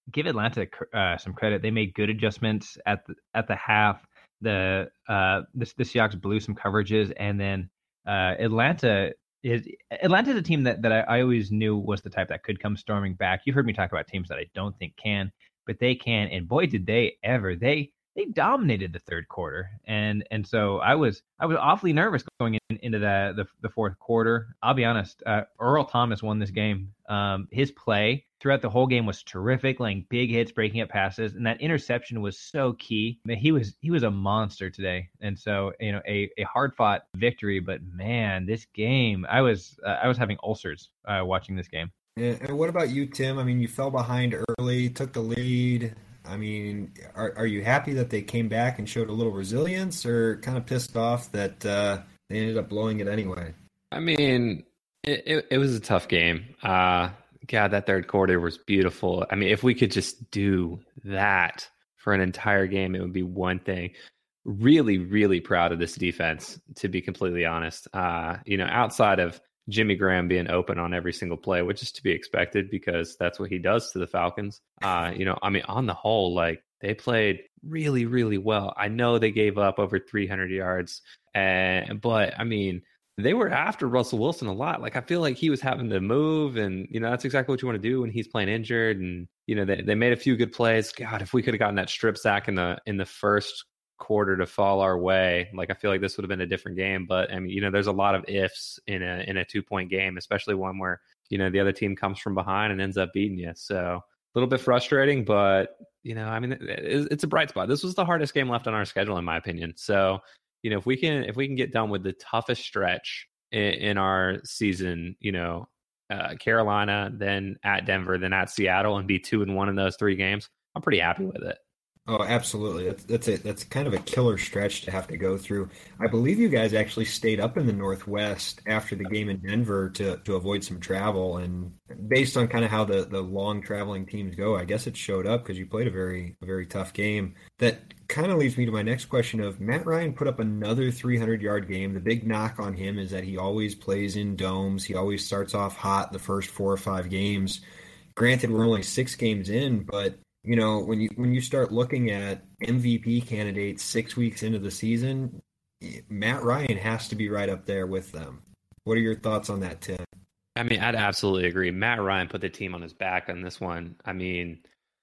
give Atlanta uh, some credit. They made good adjustments at the, at the half. The uh, the, the Seahawks blew some coverages, and then uh, Atlanta is Atlanta's a team that that I, I always knew was the type that could come storming back. You've heard me talk about teams that I don't think can, but they can, and boy, did they ever! They they dominated the third quarter, and and so I was I was awfully nervous going in, into the, the the fourth quarter. I'll be honest, uh, Earl Thomas won this game. Um, his play throughout the whole game was terrific, laying big hits, breaking up passes, and that interception was so key. I mean, he was he was a monster today, and so you know a, a hard fought victory. But man, this game, I was uh, I was having ulcers uh, watching this game. And what about you, Tim? I mean, you fell behind early, took the lead. I mean, are are you happy that they came back and showed a little resilience, or kind of pissed off that uh, they ended up blowing it anyway? I mean, it, it, it was a tough game. Uh, God, that third quarter was beautiful. I mean, if we could just do that for an entire game, it would be one thing. Really, really proud of this defense, to be completely honest. Uh, you know, outside of Jimmy Graham being open on every single play, which is to be expected because that's what he does to the Falcons. Uh, you know, I mean, on the whole, like they played really, really well. I know they gave up over three hundred yards, and but I mean, they were after Russell Wilson a lot. Like I feel like he was having to move, and you know that's exactly what you want to do when he's playing injured. And you know they they made a few good plays. God, if we could have gotten that strip sack in the in the first quarter to fall our way, like I feel like this would have been a different game. But I mean, you know, there's a lot of ifs in a in a two point game, especially one where you know the other team comes from behind and ends up beating you. So a little bit frustrating, but you know, I mean, it, it's a bright spot. This was the hardest game left on our schedule, in my opinion. So you know, if we can if we can get done with the toughest stretch in, in our season, you know, uh, Carolina, then at Denver, then at Seattle, and be two and one in those three games, I'm pretty happy with it. Oh, absolutely. That's that's it. That's kind of a killer stretch to have to go through. I believe you guys actually stayed up in the Northwest after the game in Denver to, to avoid some travel. And based on kind of how the, the long traveling teams go, I guess it showed up because you played a very a very tough game. That kind of leads me to my next question of Matt Ryan put up another three hundred yard game. The big knock on him is that he always plays in domes. He always starts off hot the first four or five games. Granted, we're only six games in, but you know, when you when you start looking at M V P candidates six weeks into the season, Matt Ryan has to be right up there with them. What are your thoughts on that, Tim? I mean, I'd absolutely agree. Matt Ryan put the team on his back on this one. I mean,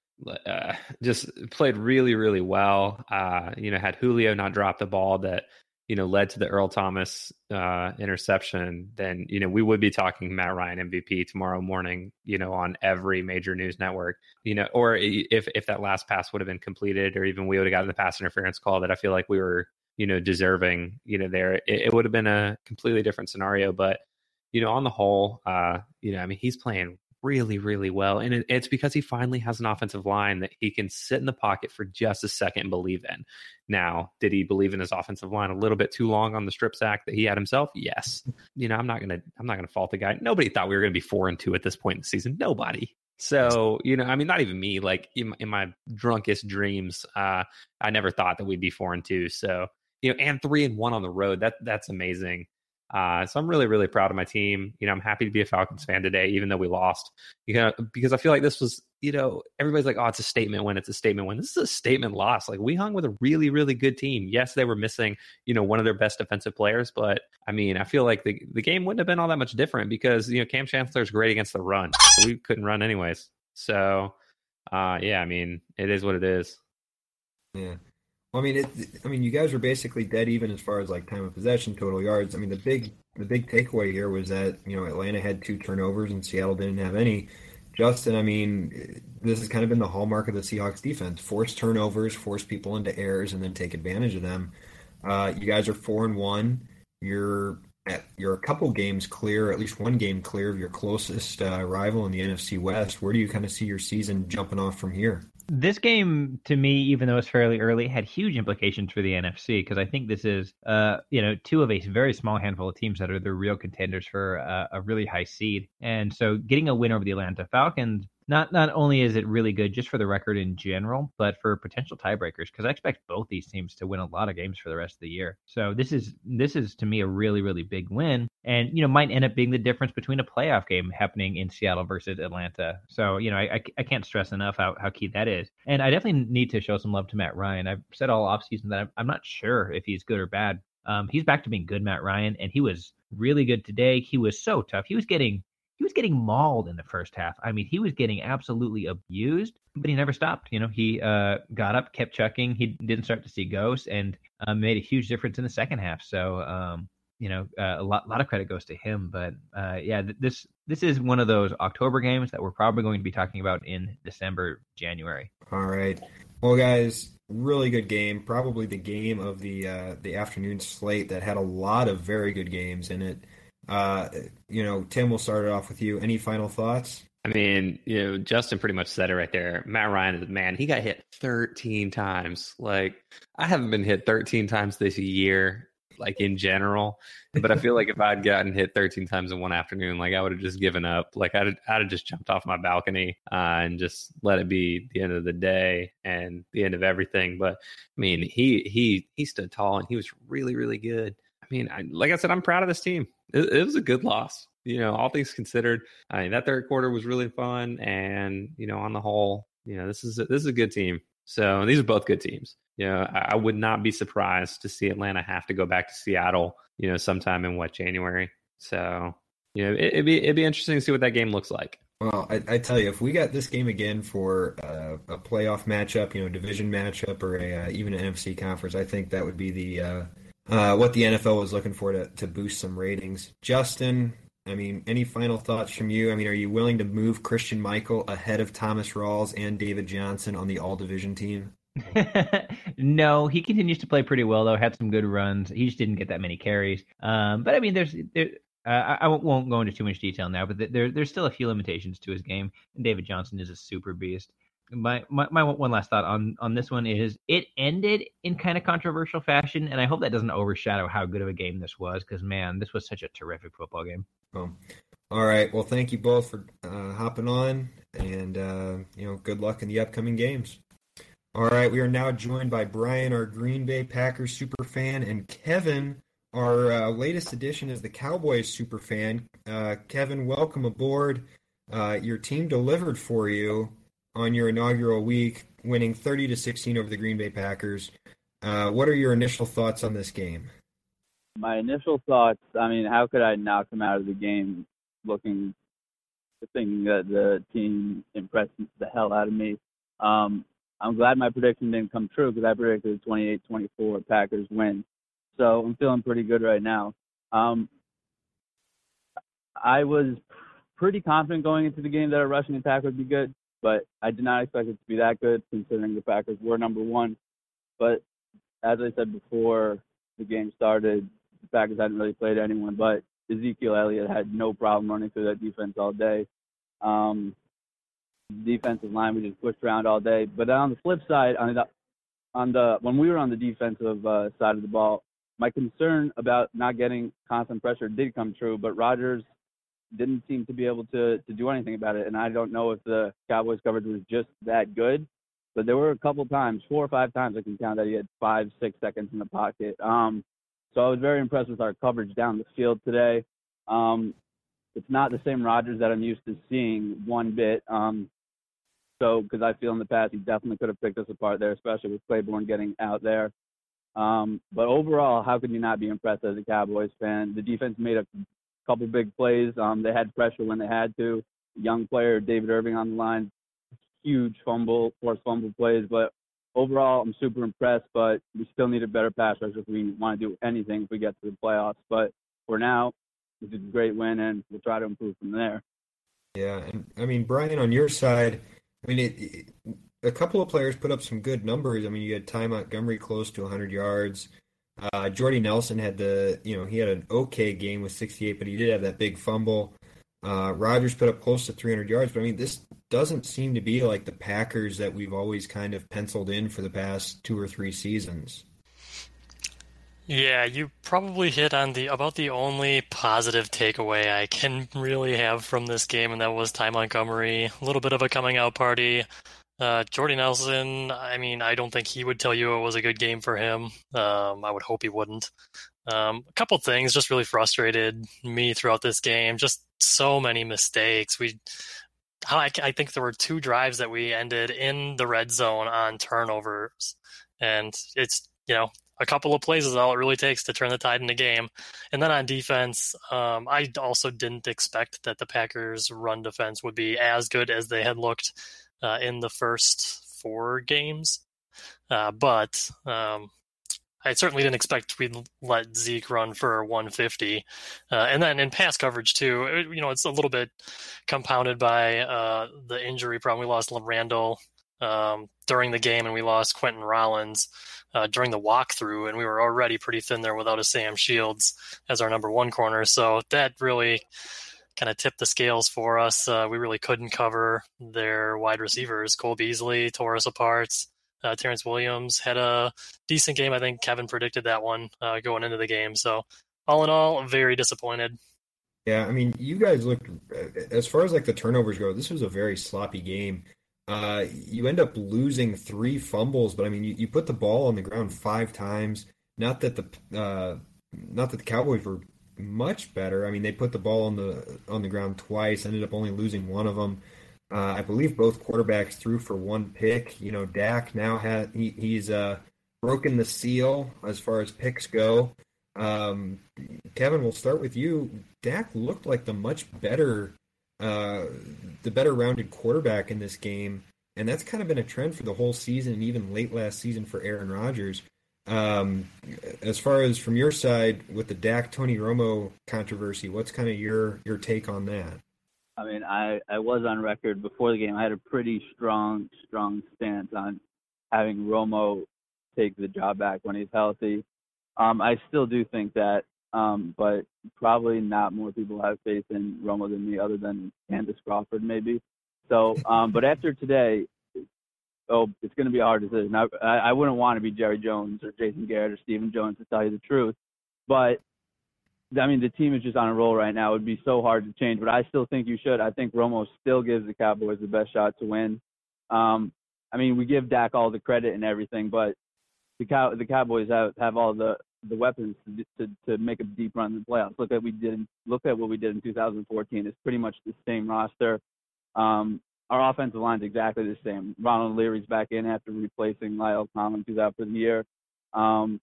uh, just played really, really well. Uh, you know, had Julio not dropped the ball that, you know, led to the Earl Thomas uh, interception, then, you know, we would be talking Matt Ryan M V P tomorrow morning, you know, on every major news network, you know, or if, if that last pass would have been completed, or even we would have gotten the pass interference call that I feel like we were, you know, deserving, you know, there, it, it would have been a completely different scenario. But, you know, on the whole, uh, you know, I mean, he's playing really, really well. And it, it's because he finally has an offensive line that he can sit in the pocket for just a second and believe in. Now, did he believe in his offensive line a little bit too long on the strip sack that he had himself? Yes. You know, I'm not going to, I'm not going to fault the guy. Nobody thought we were going to be four and two at this point in the season. Nobody. So, you know, I mean, not even me, like in, in my drunkest dreams, uh, I never thought that we'd be four and two. So, you know, and three and one on the road, that that's amazing. Uh, so I'm really, really proud of my team. You know, I'm happy to be a Falcons fan today, even though we lost. You know, because I feel like this was, you know, everybody's like, oh, it's a statement win. It's a statement win. This is a statement loss. Like, we hung with a really, really good team. Yes, they were missing, you know, one of their best defensive players. But, I mean, I feel like the, the game wouldn't have been all that much different because, you know, Cam Chancellor's great against the run. So we couldn't run anyways. So, uh, yeah, I mean, it is what it is. Yeah. Well, I mean, it, I mean, you guys were basically dead even as far as like time of possession, total yards. I mean, the big, the big takeaway here was that you know Atlanta had two turnovers and Seattle didn't have any. Justin, I mean, this has kind of been the hallmark of the Seahawks defense: force turnovers, force people into errors, and then take advantage of them. Uh, you guys are four and one. You're at you're a couple games clear, at least one game clear of your closest uh, rival in the N F C West. Where do you kind of see your season jumping off from here? This game, to me, even though it's fairly early, had huge implications for the N F C because I think this is, uh, you know, two of a very small handful of teams that are the real contenders for uh, a really high seed. And so getting a win over the Atlanta Falcons not not only is it really good just for the record in general, but for potential tiebreakers, because I expect both these teams to win a lot of games for the rest of the year. So this is this is to me a really really big win, and you know might end up being the difference between a playoff game happening in Seattle versus Atlanta. So you know I, I, I can't stress enough how, how key that is, and I definitely need to show some love to Matt Ryan. I've said all offseason that I'm, I'm not sure if he's good or bad. Um, he's back to being good, Matt Ryan, and he was really good today. He was so tough. He was getting he was getting mauled in the first half. I mean, he was getting absolutely abused, but he never stopped. You know, he uh, got up, kept chucking. He didn't start to see ghosts, and uh, made a huge difference in the second half. So, um, you know, uh, a lot, lot of credit goes to him. But uh, yeah, th- this this is one of those October games that we're probably going to be talking about in December, January. All right. Well, guys, really good game. Probably the game of the uh, the afternoon slate that had a lot of very good games in it. Uh, you know, Tim, we'll start it off with you. Any final thoughts? I mean, you know, Justin pretty much said it right there. Matt Ryan, man, he got hit thirteen times. Like, I haven't been hit thirteen times this year, like in general. But I feel like if I'd gotten hit thirteen times in one afternoon, like I would have just given up. Like I'd, I'd have just jumped off my balcony uh, and just let it be the end of the day and the end of everything. But I mean, he he he stood tall and he was really, really good. I mean, I, like I said, I'm proud of this team. It, it was a good loss. You know, all things considered, I mean, that third quarter was really fun. And, you know, on the whole, you know, this is a, this is a good team. So these are both good teams. You know, I, I would not be surprised to see Atlanta have to go back to Seattle, you know, sometime in what, January. So, you know, it, it'd be it'd be interesting to see what that game looks like. Well, I, I tell you, if we got this game again for uh, a playoff matchup, you know, division matchup, or a, uh, even an N F C conference, I think that would be the uh, uh, what the N F L was looking for to, to boost some ratings. Justin, I mean, any final thoughts from you? I mean, are you willing to move Christian Michael ahead of Thomas Rawls and David Johnson on the all-division team? No, he continues to play pretty well, though. Had some good runs. He just didn't get that many carries. Um, but, I mean, there's there, uh, I won't go into too much detail now, but there, there's still a few limitations to his game. And David Johnson is a super beast. My, my my one last thought on, on this one is it ended in kind of controversial fashion, and I hope that doesn't overshadow how good of a game this was, because, man, this was such a terrific football game. Oh. All right. Well, thank you both for uh, hopping on, and, uh, you know, good luck in the upcoming games. All right. We are now joined by Brian, our Green Bay Packers super fan, and Kevin, our uh, latest addition as the Cowboys super fan. Uh, Kevin, welcome aboard. Uh, your team delivered for you on your inaugural week, winning thirty to sixteen over the Green Bay Packers. Uh, what are your initial thoughts on this game? My initial thoughts, I mean, how could I knock them out of the game looking, thinking that the team impressed the hell out of me? Um, I'm glad my prediction didn't come true, because I predicted a twenty-eight twenty-four Packers win. So I'm feeling pretty good right now. Um, I was pretty confident going into the game that a rushing attack would be good, but I did not expect it to be that good, considering the Packers were number one. But as I said before the game started, the Packers hadn't really played anyone, but Ezekiel Elliott had no problem running through that defense all day. Um, defensive line, we just pushed around all day. But on the flip side, on the, on the when we were on the defensive uh, side of the ball, my concern about not getting constant pressure did come true, but Rodgers didn't seem to be able to, to do anything about it. And I don't know if the Cowboys coverage was just that good, but there were a couple times, four or five times I can count, that he had five, six seconds in the pocket. Um, so I was very impressed with our coverage down the field today. Um, it's not the same Rodgers that I'm used to seeing one bit. Um, so, because I feel in the past he definitely could have picked us apart there, especially with Claiborne getting out there. Um, but overall, how could you not be impressed as a Cowboys fan? The defense made a couple big plays. Um, they had pressure when they had to. Young player David Irving on the line, huge fumble, forced fumble plays. But overall, I'm super impressed. But we still need a better pass rush if we want to do anything if we get to the playoffs. But for now, it's a great win, and we'll try to improve from there. Yeah, and I mean, Brian, on your side, I mean, it, it, a couple of players put up some good numbers. I mean, you had Ty Montgomery close to one hundred yards. Uh, Jordy Nelson had the, you know, he had an okay game with sixty-eight, but he did have that big fumble. Uh, Rodgers put up close to three hundred yards, but I mean, this doesn't seem to be like the Packers that we've always kind of penciled in for the past two or three seasons. Yeah, you probably hit on the about the only positive takeaway I can really have from this game, and that was Ty Montgomery. A little bit of a coming out party. Uh, Jordy Nelson, I mean, I don't think he would tell you it was a good game for him. Um, I would hope he wouldn't. Um, a couple things just really frustrated me throughout this game. Just so many mistakes. We, I, I think there were two drives that we ended in the red zone on turnovers, and it's, you know, a couple of plays is all it really takes to turn the tide in the game. And then on defense, um, I also didn't expect that the Packers' run defense would be as good as they had looked uh, in the first four games. Uh, but um, I certainly didn't expect we'd let Zeke run for one fifty. Uh, and then in pass coverage, too, it, you know, it's a little bit compounded by uh, the injury problem. We lost Randall um, during the game, and we lost Quentin Rollins Uh, during the walkthrough, and we were already pretty thin there without a Sam Shields as our number one corner. So that really kind of tipped the scales for us. Uh, we really couldn't cover their wide receivers. Cole Beasley tore us apart. Uh, Terrence Williams had a decent game. I think Kevin predicted that one uh, going into the game. So all in all, very disappointed. Yeah, I mean, you guys looked, as far as like the turnovers go, this was a very sloppy game. Uh, you end up losing three fumbles, but I mean, you, you put the ball on the ground five times. Not that the uh, not that the Cowboys were much better. I mean, they put the ball on the on the ground twice. Ended up only losing one of them. Uh, I believe both quarterbacks threw for one pick. You know, Dak now had he, he's uh, broken the seal as far as picks go. Um, Kevin, we'll start with you. Dak looked like the much better. Uh, the better rounded quarterback in this game, and that's kind of been a trend for the whole season and even late last season for Aaron Rodgers. Um, as far as from your side with the Dak Tony Romo controversy, what's kind of your your take on that? I mean, I, I was on record before the game. I had a pretty strong, strong stance on having Romo take the job back when he's healthy. Um, I still do think that, um, but probably not more people have faith in Romo than me, other than Candace Crawford, maybe. So, um, but after today, oh, it's going to be a hard decision. I, I wouldn't want to be Jerry Jones or Jason Garrett or Stephen Jones, to tell you the truth. But, I mean, the team is just on a roll right now. It would be so hard to change, but I still think you should. I think Romo still gives the Cowboys the best shot to win. Um, I mean, we give Dak all the credit and everything, but the Cow- the Cowboys have, have all the the weapons to, to to make a deep run in the playoffs. Look at we did. Look at what we did in two thousand fourteen. It's pretty much the same roster. Um, our offensive line's exactly the same. Ronald Leary's back in after replacing Lyle Collins, who's out for the year. Um,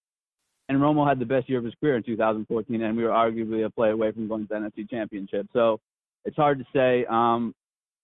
and Romo had the best year of his career in two thousand fourteen, and we were arguably a play away from going to the N F C Championship. So it's hard to say, um,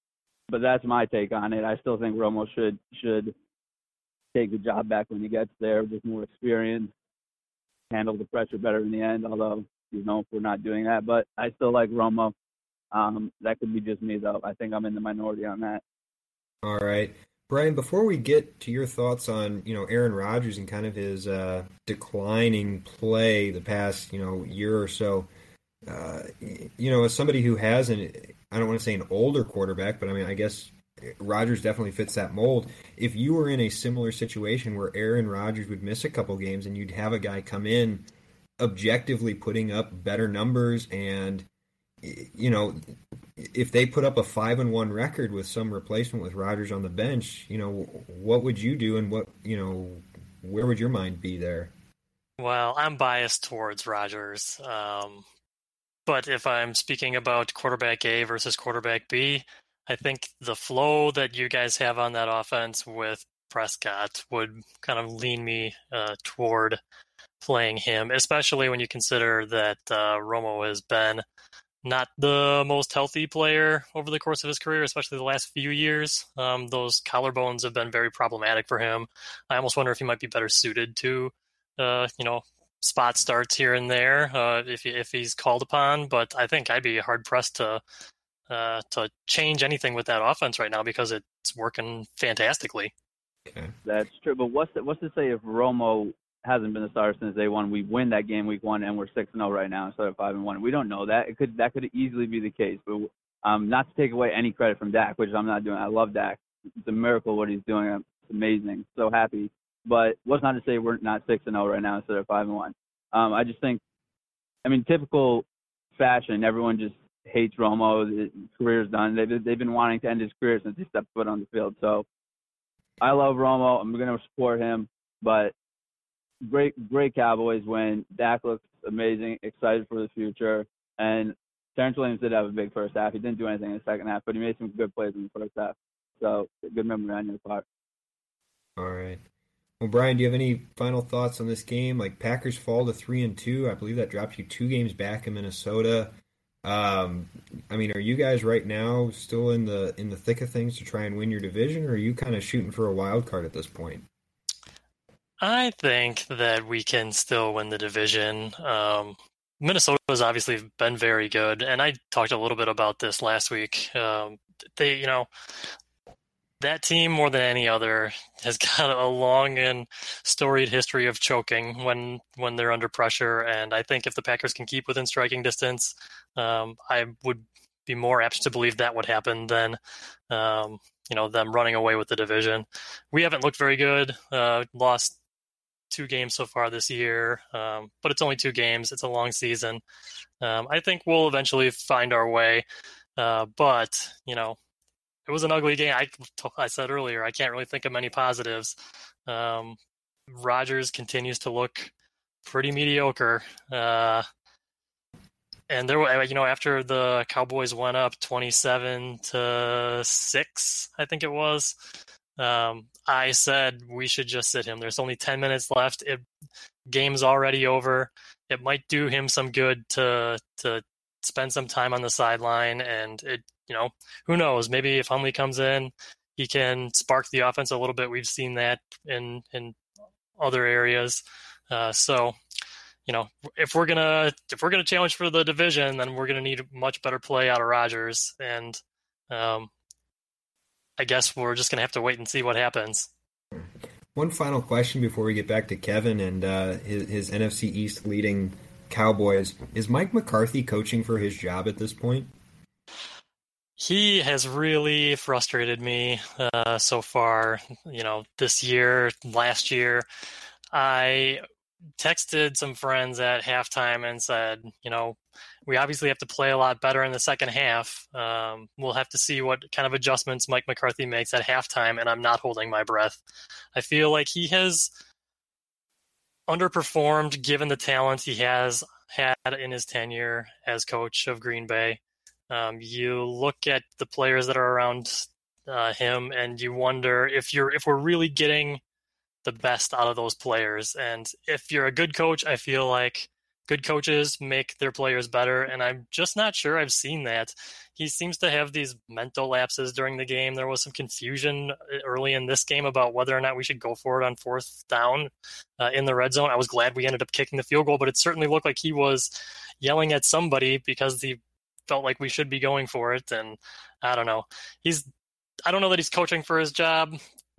but that's my take on it. I still think Romo should should take the job back when he gets there, with more experience, handle the pressure better in the end, although, you know, if we're not doing that. But I still like Romo. Um, that could be just me, though. I think I'm in the minority on that. All right. Brian, before we get to your thoughts on, you know, Aaron Rodgers and kind of his uh, declining play the past, you know, year or so, uh, you know, as somebody who has an, I don't want to say an older quarterback, but I mean, I guess Rodgers definitely fits that mold. If you were in a similar situation where Aaron Rodgers would miss a couple games and you'd have a guy come in objectively putting up better numbers, and, you know, if they put up a five and one record with some replacement with Rodgers on the bench, you know, what would you do, and what, you know, where would your mind be there? Well, I'm biased towards Rodgers. Um, but if I'm speaking about quarterback A versus quarterback B, I think the flow that you guys have on that offense with Prescott would kind of lean me uh, toward playing him, especially when you consider that uh, Romo has been not the most healthy player over the course of his career, especially the last few years. Um, those collarbones have been very problematic for him. I almost wonder if he might be better suited to, uh, you know, spot starts here and there uh, if if he's called upon. But I think I'd be hard pressed to uh, to change anything with that offense right now because it's working fantastically. Okay. That's true. But what's the, what's to say if Romo hasn't been the starter since day one, we win that game week one, and we're six and zero right now instead of five and one. We don't know that. It could that could easily be the case. But um, not to take away any credit from Dak, which I'm not doing. I love Dak. It's a miracle what he's doing. It's amazing. So happy but what's not to say we're not six and zero right now instead of five and one. Um, I just think, I mean, typical fashion, everyone just hates Romo. His career's done. They've they've been wanting to end his career since he stepped foot on the field. So I love Romo. I'm going to support him, but great great Cowboys win. Dak looks amazing. Excited for the future. And Terrence Williams did have a big first half. He didn't do anything in the second half, but he made some good plays in the first half. So good memory on your part. All right. Well, Brian, do you have any final thoughts on this game? Like, Packers fall to three and two. I believe that drops you two games back in Minnesota. Um, I mean, are you guys right now still in the in the thick of things to try and win your division, or are you kind of shooting for a wild card at this point? I think that we can still win the division. Um, Minnesota has obviously been very good, and I talked a little bit about this last week. Um, they, you know, that team more than any other has got a long and storied history of choking when when they're under pressure, and I think if the Packers can keep within striking distance, um, I would be more apt to believe that would happen than um, you know them running away with the division. We haven't looked very good. Uh, lost two games so far this year, um, but it's only two games. It's a long season. Um, I think we'll eventually find our way, uh, but, you know, it was an ugly game. I, I said earlier, I can't really think of many positives. Um, Rodgers continues to look pretty mediocre. Uh, and there were, you know, after the Cowboys went up twenty-seven to six, I think it was, Um, I said we should just sit him. There's only ten minutes left. It, game's already over. It might do him some good to to spend some time on the sideline, and it, you know, who knows? Maybe if Hundley comes in, he can spark the offense a little bit. We've seen that in in other areas. Uh, so, you know, if we're gonna if we're gonna challenge for the division, then we're gonna need much better play out of Rodgers, and um, I guess we're just going to have to wait and see what happens. One final question before we get back to Kevin and uh, his, his N F C East leading Cowboys. Is Mike McCarthy coaching for his job at this point? He has really frustrated me uh, so far, you know, this year, last year. I texted some friends at halftime and said, you know, we obviously have to play a lot better in the second half. Um, we'll have to see what kind of adjustments Mike McCarthy makes at halftime, and I'm not holding my breath. I feel like he has underperformed given the talent he has had in his tenure as coach of Green Bay. Um, you look at the players that are around uh, him, and you wonder if you're if we're really getting the best out of those players. And if you're a good coach, I feel like good coaches make their players better, and I'm just not sure I've seen that. He seems to have these mental lapses during the game. There was some confusion early in this game about whether or not we should go for it on fourth down uh, in the red zone. I was glad we ended up kicking the field goal, but it certainly looked like he was yelling at somebody because he felt like we should be going for it. And I don't know. He's, I don't know that he's coaching for his job,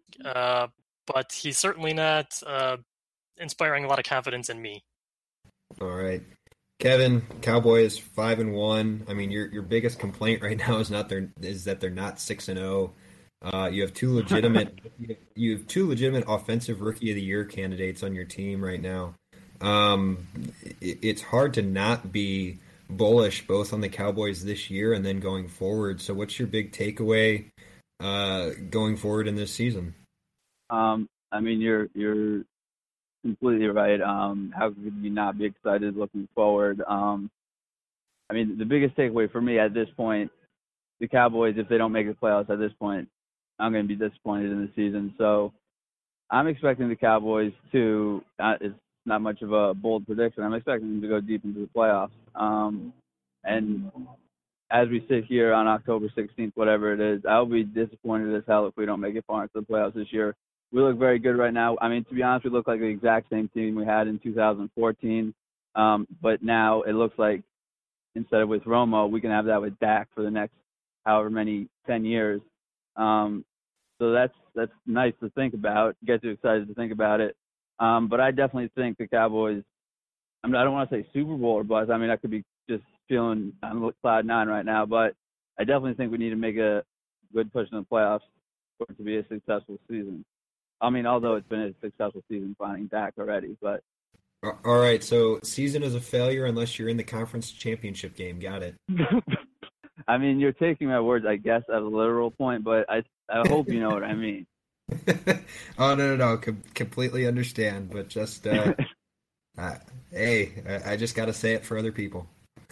uh, but he's certainly not uh, inspiring a lot of confidence in me. All right, Kevin, Cowboys five and one. I mean, your your biggest complaint right now is not their is that they're not six and zero. Uh, you have two legitimate you have two legitimate offensive rookie of the year candidates on your team right now. Um, it, it's hard to not be bullish both on the Cowboys this year and then going forward. So, what's your big takeaway uh, going forward in this season? Um, I mean, you're you're. completely right. Um, how could you not be excited looking forward? Um, I mean, the biggest takeaway for me at this point, the Cowboys, if they don't make the playoffs at this point, I'm going to be disappointed in the season. So I'm expecting the Cowboys to, uh, it's not much of a bold prediction, I'm expecting them to go deep into the playoffs. Um, and as we sit here on October sixteenth, whatever it is, I'll be disappointed as hell if we don't make it far into the playoffs this year. We look very good right now. I mean, to be honest, we look like the exact same team we had in two thousand fourteen. Um, but now it looks like instead of with Romo, we can have that with Dak for the next however many ten years. Um, so that's that's nice to think about. Get you excited to think about it. Um, but I definitely think the Cowboys, I mean, I don't want to say Super Bowl or buzz. I mean, I could be just feeling on cloud nine right now. But I definitely think we need to make a good push in the playoffs for it to be a successful season. I mean, although it's been a successful season finding Dak already, but. All right, so season is a failure unless you're in the conference championship game. Got it. I mean, you're taking my words, I guess, as a literal point, but I I hope you know what I mean. Oh, no, no, no. Com- completely understand, but just, uh, uh, hey, I, I just got to say it for other people.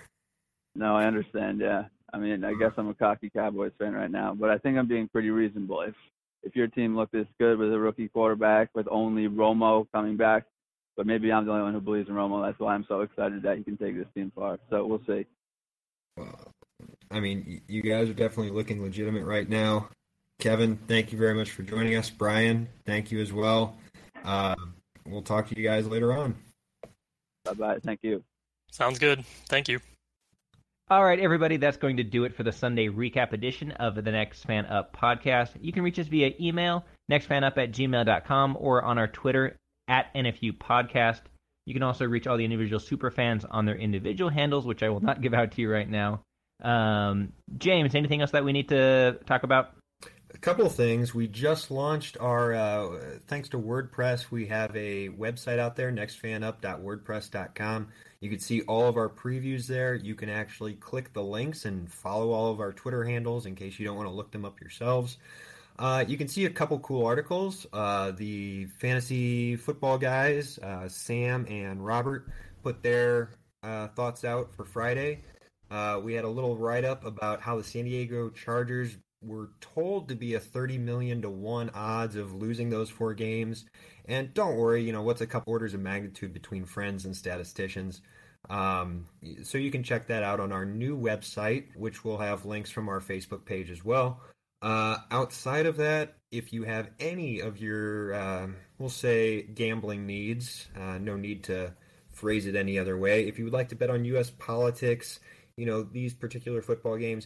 No, I understand, yeah. I mean, I guess I'm a cocky Cowboys fan right now, but I think I'm being pretty reasonable. If if your team looked this good with a rookie quarterback, with only Romo coming back, but maybe I'm the only one who believes in Romo. That's why I'm so excited that he can take this team far. So we'll see. Well, I mean, you guys are definitely looking legitimate right now. Kevin, thank you very much for joining us. Brian, thank you as well. Uh, we'll talk to you guys later on. Bye-bye. Thank you. Sounds good. Thank you. All right, everybody, that's going to do it for the Sunday recap edition of the Next Fan Up podcast. You can reach us via email, nextfanup at gmail dot com, or on our Twitter, at N F U Podcast. You can also reach all the individual superfans on their individual handles, which I will not give out to you right now. Um, James, anything else that we need to talk about? A couple of things. We just launched our, uh, thanks to WordPress, we have a website out there, next fan up dot wordpress dot com. You can see all of our previews there. You can actually click the links and follow all of our Twitter handles in case you don't want to look them up yourselves. Uh, you can see a couple cool articles. Uh, the fantasy football guys, uh, Sam and Robert, put their uh, thoughts out for Friday. Uh, we had a little write-up about how the San Diego Chargers were told to be a thirty million to one odds of losing those four games. And don't worry, you know, what's a couple orders of magnitude between friends and statisticians. Um, so you can check that out on our new website, which will have links from our Facebook page as well. Uh, outside of that, if you have any of your, uh, we'll say, gambling needs, uh, no need to phrase it any other way. If you would like to bet on U S politics, you know, these particular football games,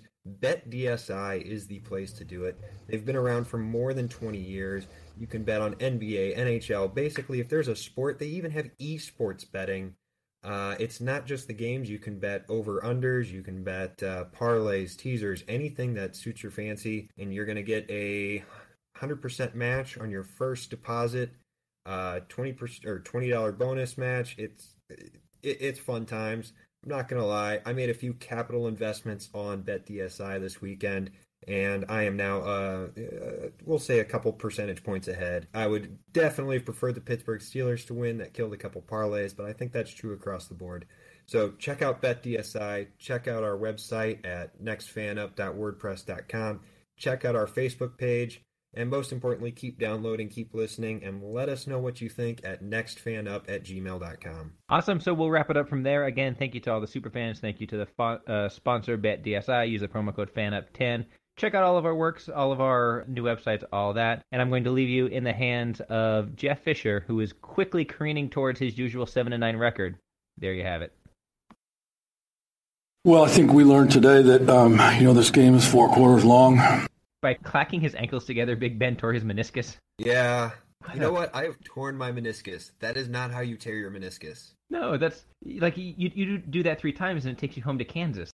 BetDSI is the place to do it. They've been around for more than twenty years. You can bet on N B A, N H L. Basically, if there's a sport, they even have esports betting. Uh, it's not just the games. You can bet over-unders. You can bet uh, parlays, teasers, anything that suits your fancy. And you're going to get a one hundred percent match on your first deposit, uh, twenty percent or twenty dollars bonus match. It's it, it's fun times. I'm not going to lie. I made a few capital investments on BetDSI this weekend, and I am now, uh, uh, we'll say, a couple percentage points ahead. I would definitely prefer the Pittsburgh Steelers to win. That killed a couple parlays, but I think that's true across the board. So check out BetDSI. Check out our website at next fan up dot wordpress dot com. Check out our Facebook page. And most importantly, keep downloading, keep listening, and let us know what you think at nextfanup at gmail dot com. Awesome. So we'll wrap it up from there. Again, thank you to all the superfans. Thank you to the fo- uh, sponsor, BetDSI. Use the promo code fan up ten. Check out all of our works, all of our new websites, all that. And I'm going to leave you in the hands of Jeff Fisher, who is quickly careening towards his usual seven and nine record. There you have it. Well, I think we learned today that, um, you know, this game is four quarters long. By clacking his ankles together, Big Ben tore his meniscus. Yeah. You know what? I have torn my meniscus. That is not how you tear your meniscus. No, that's like you you do that three times and it takes you home to Kansas.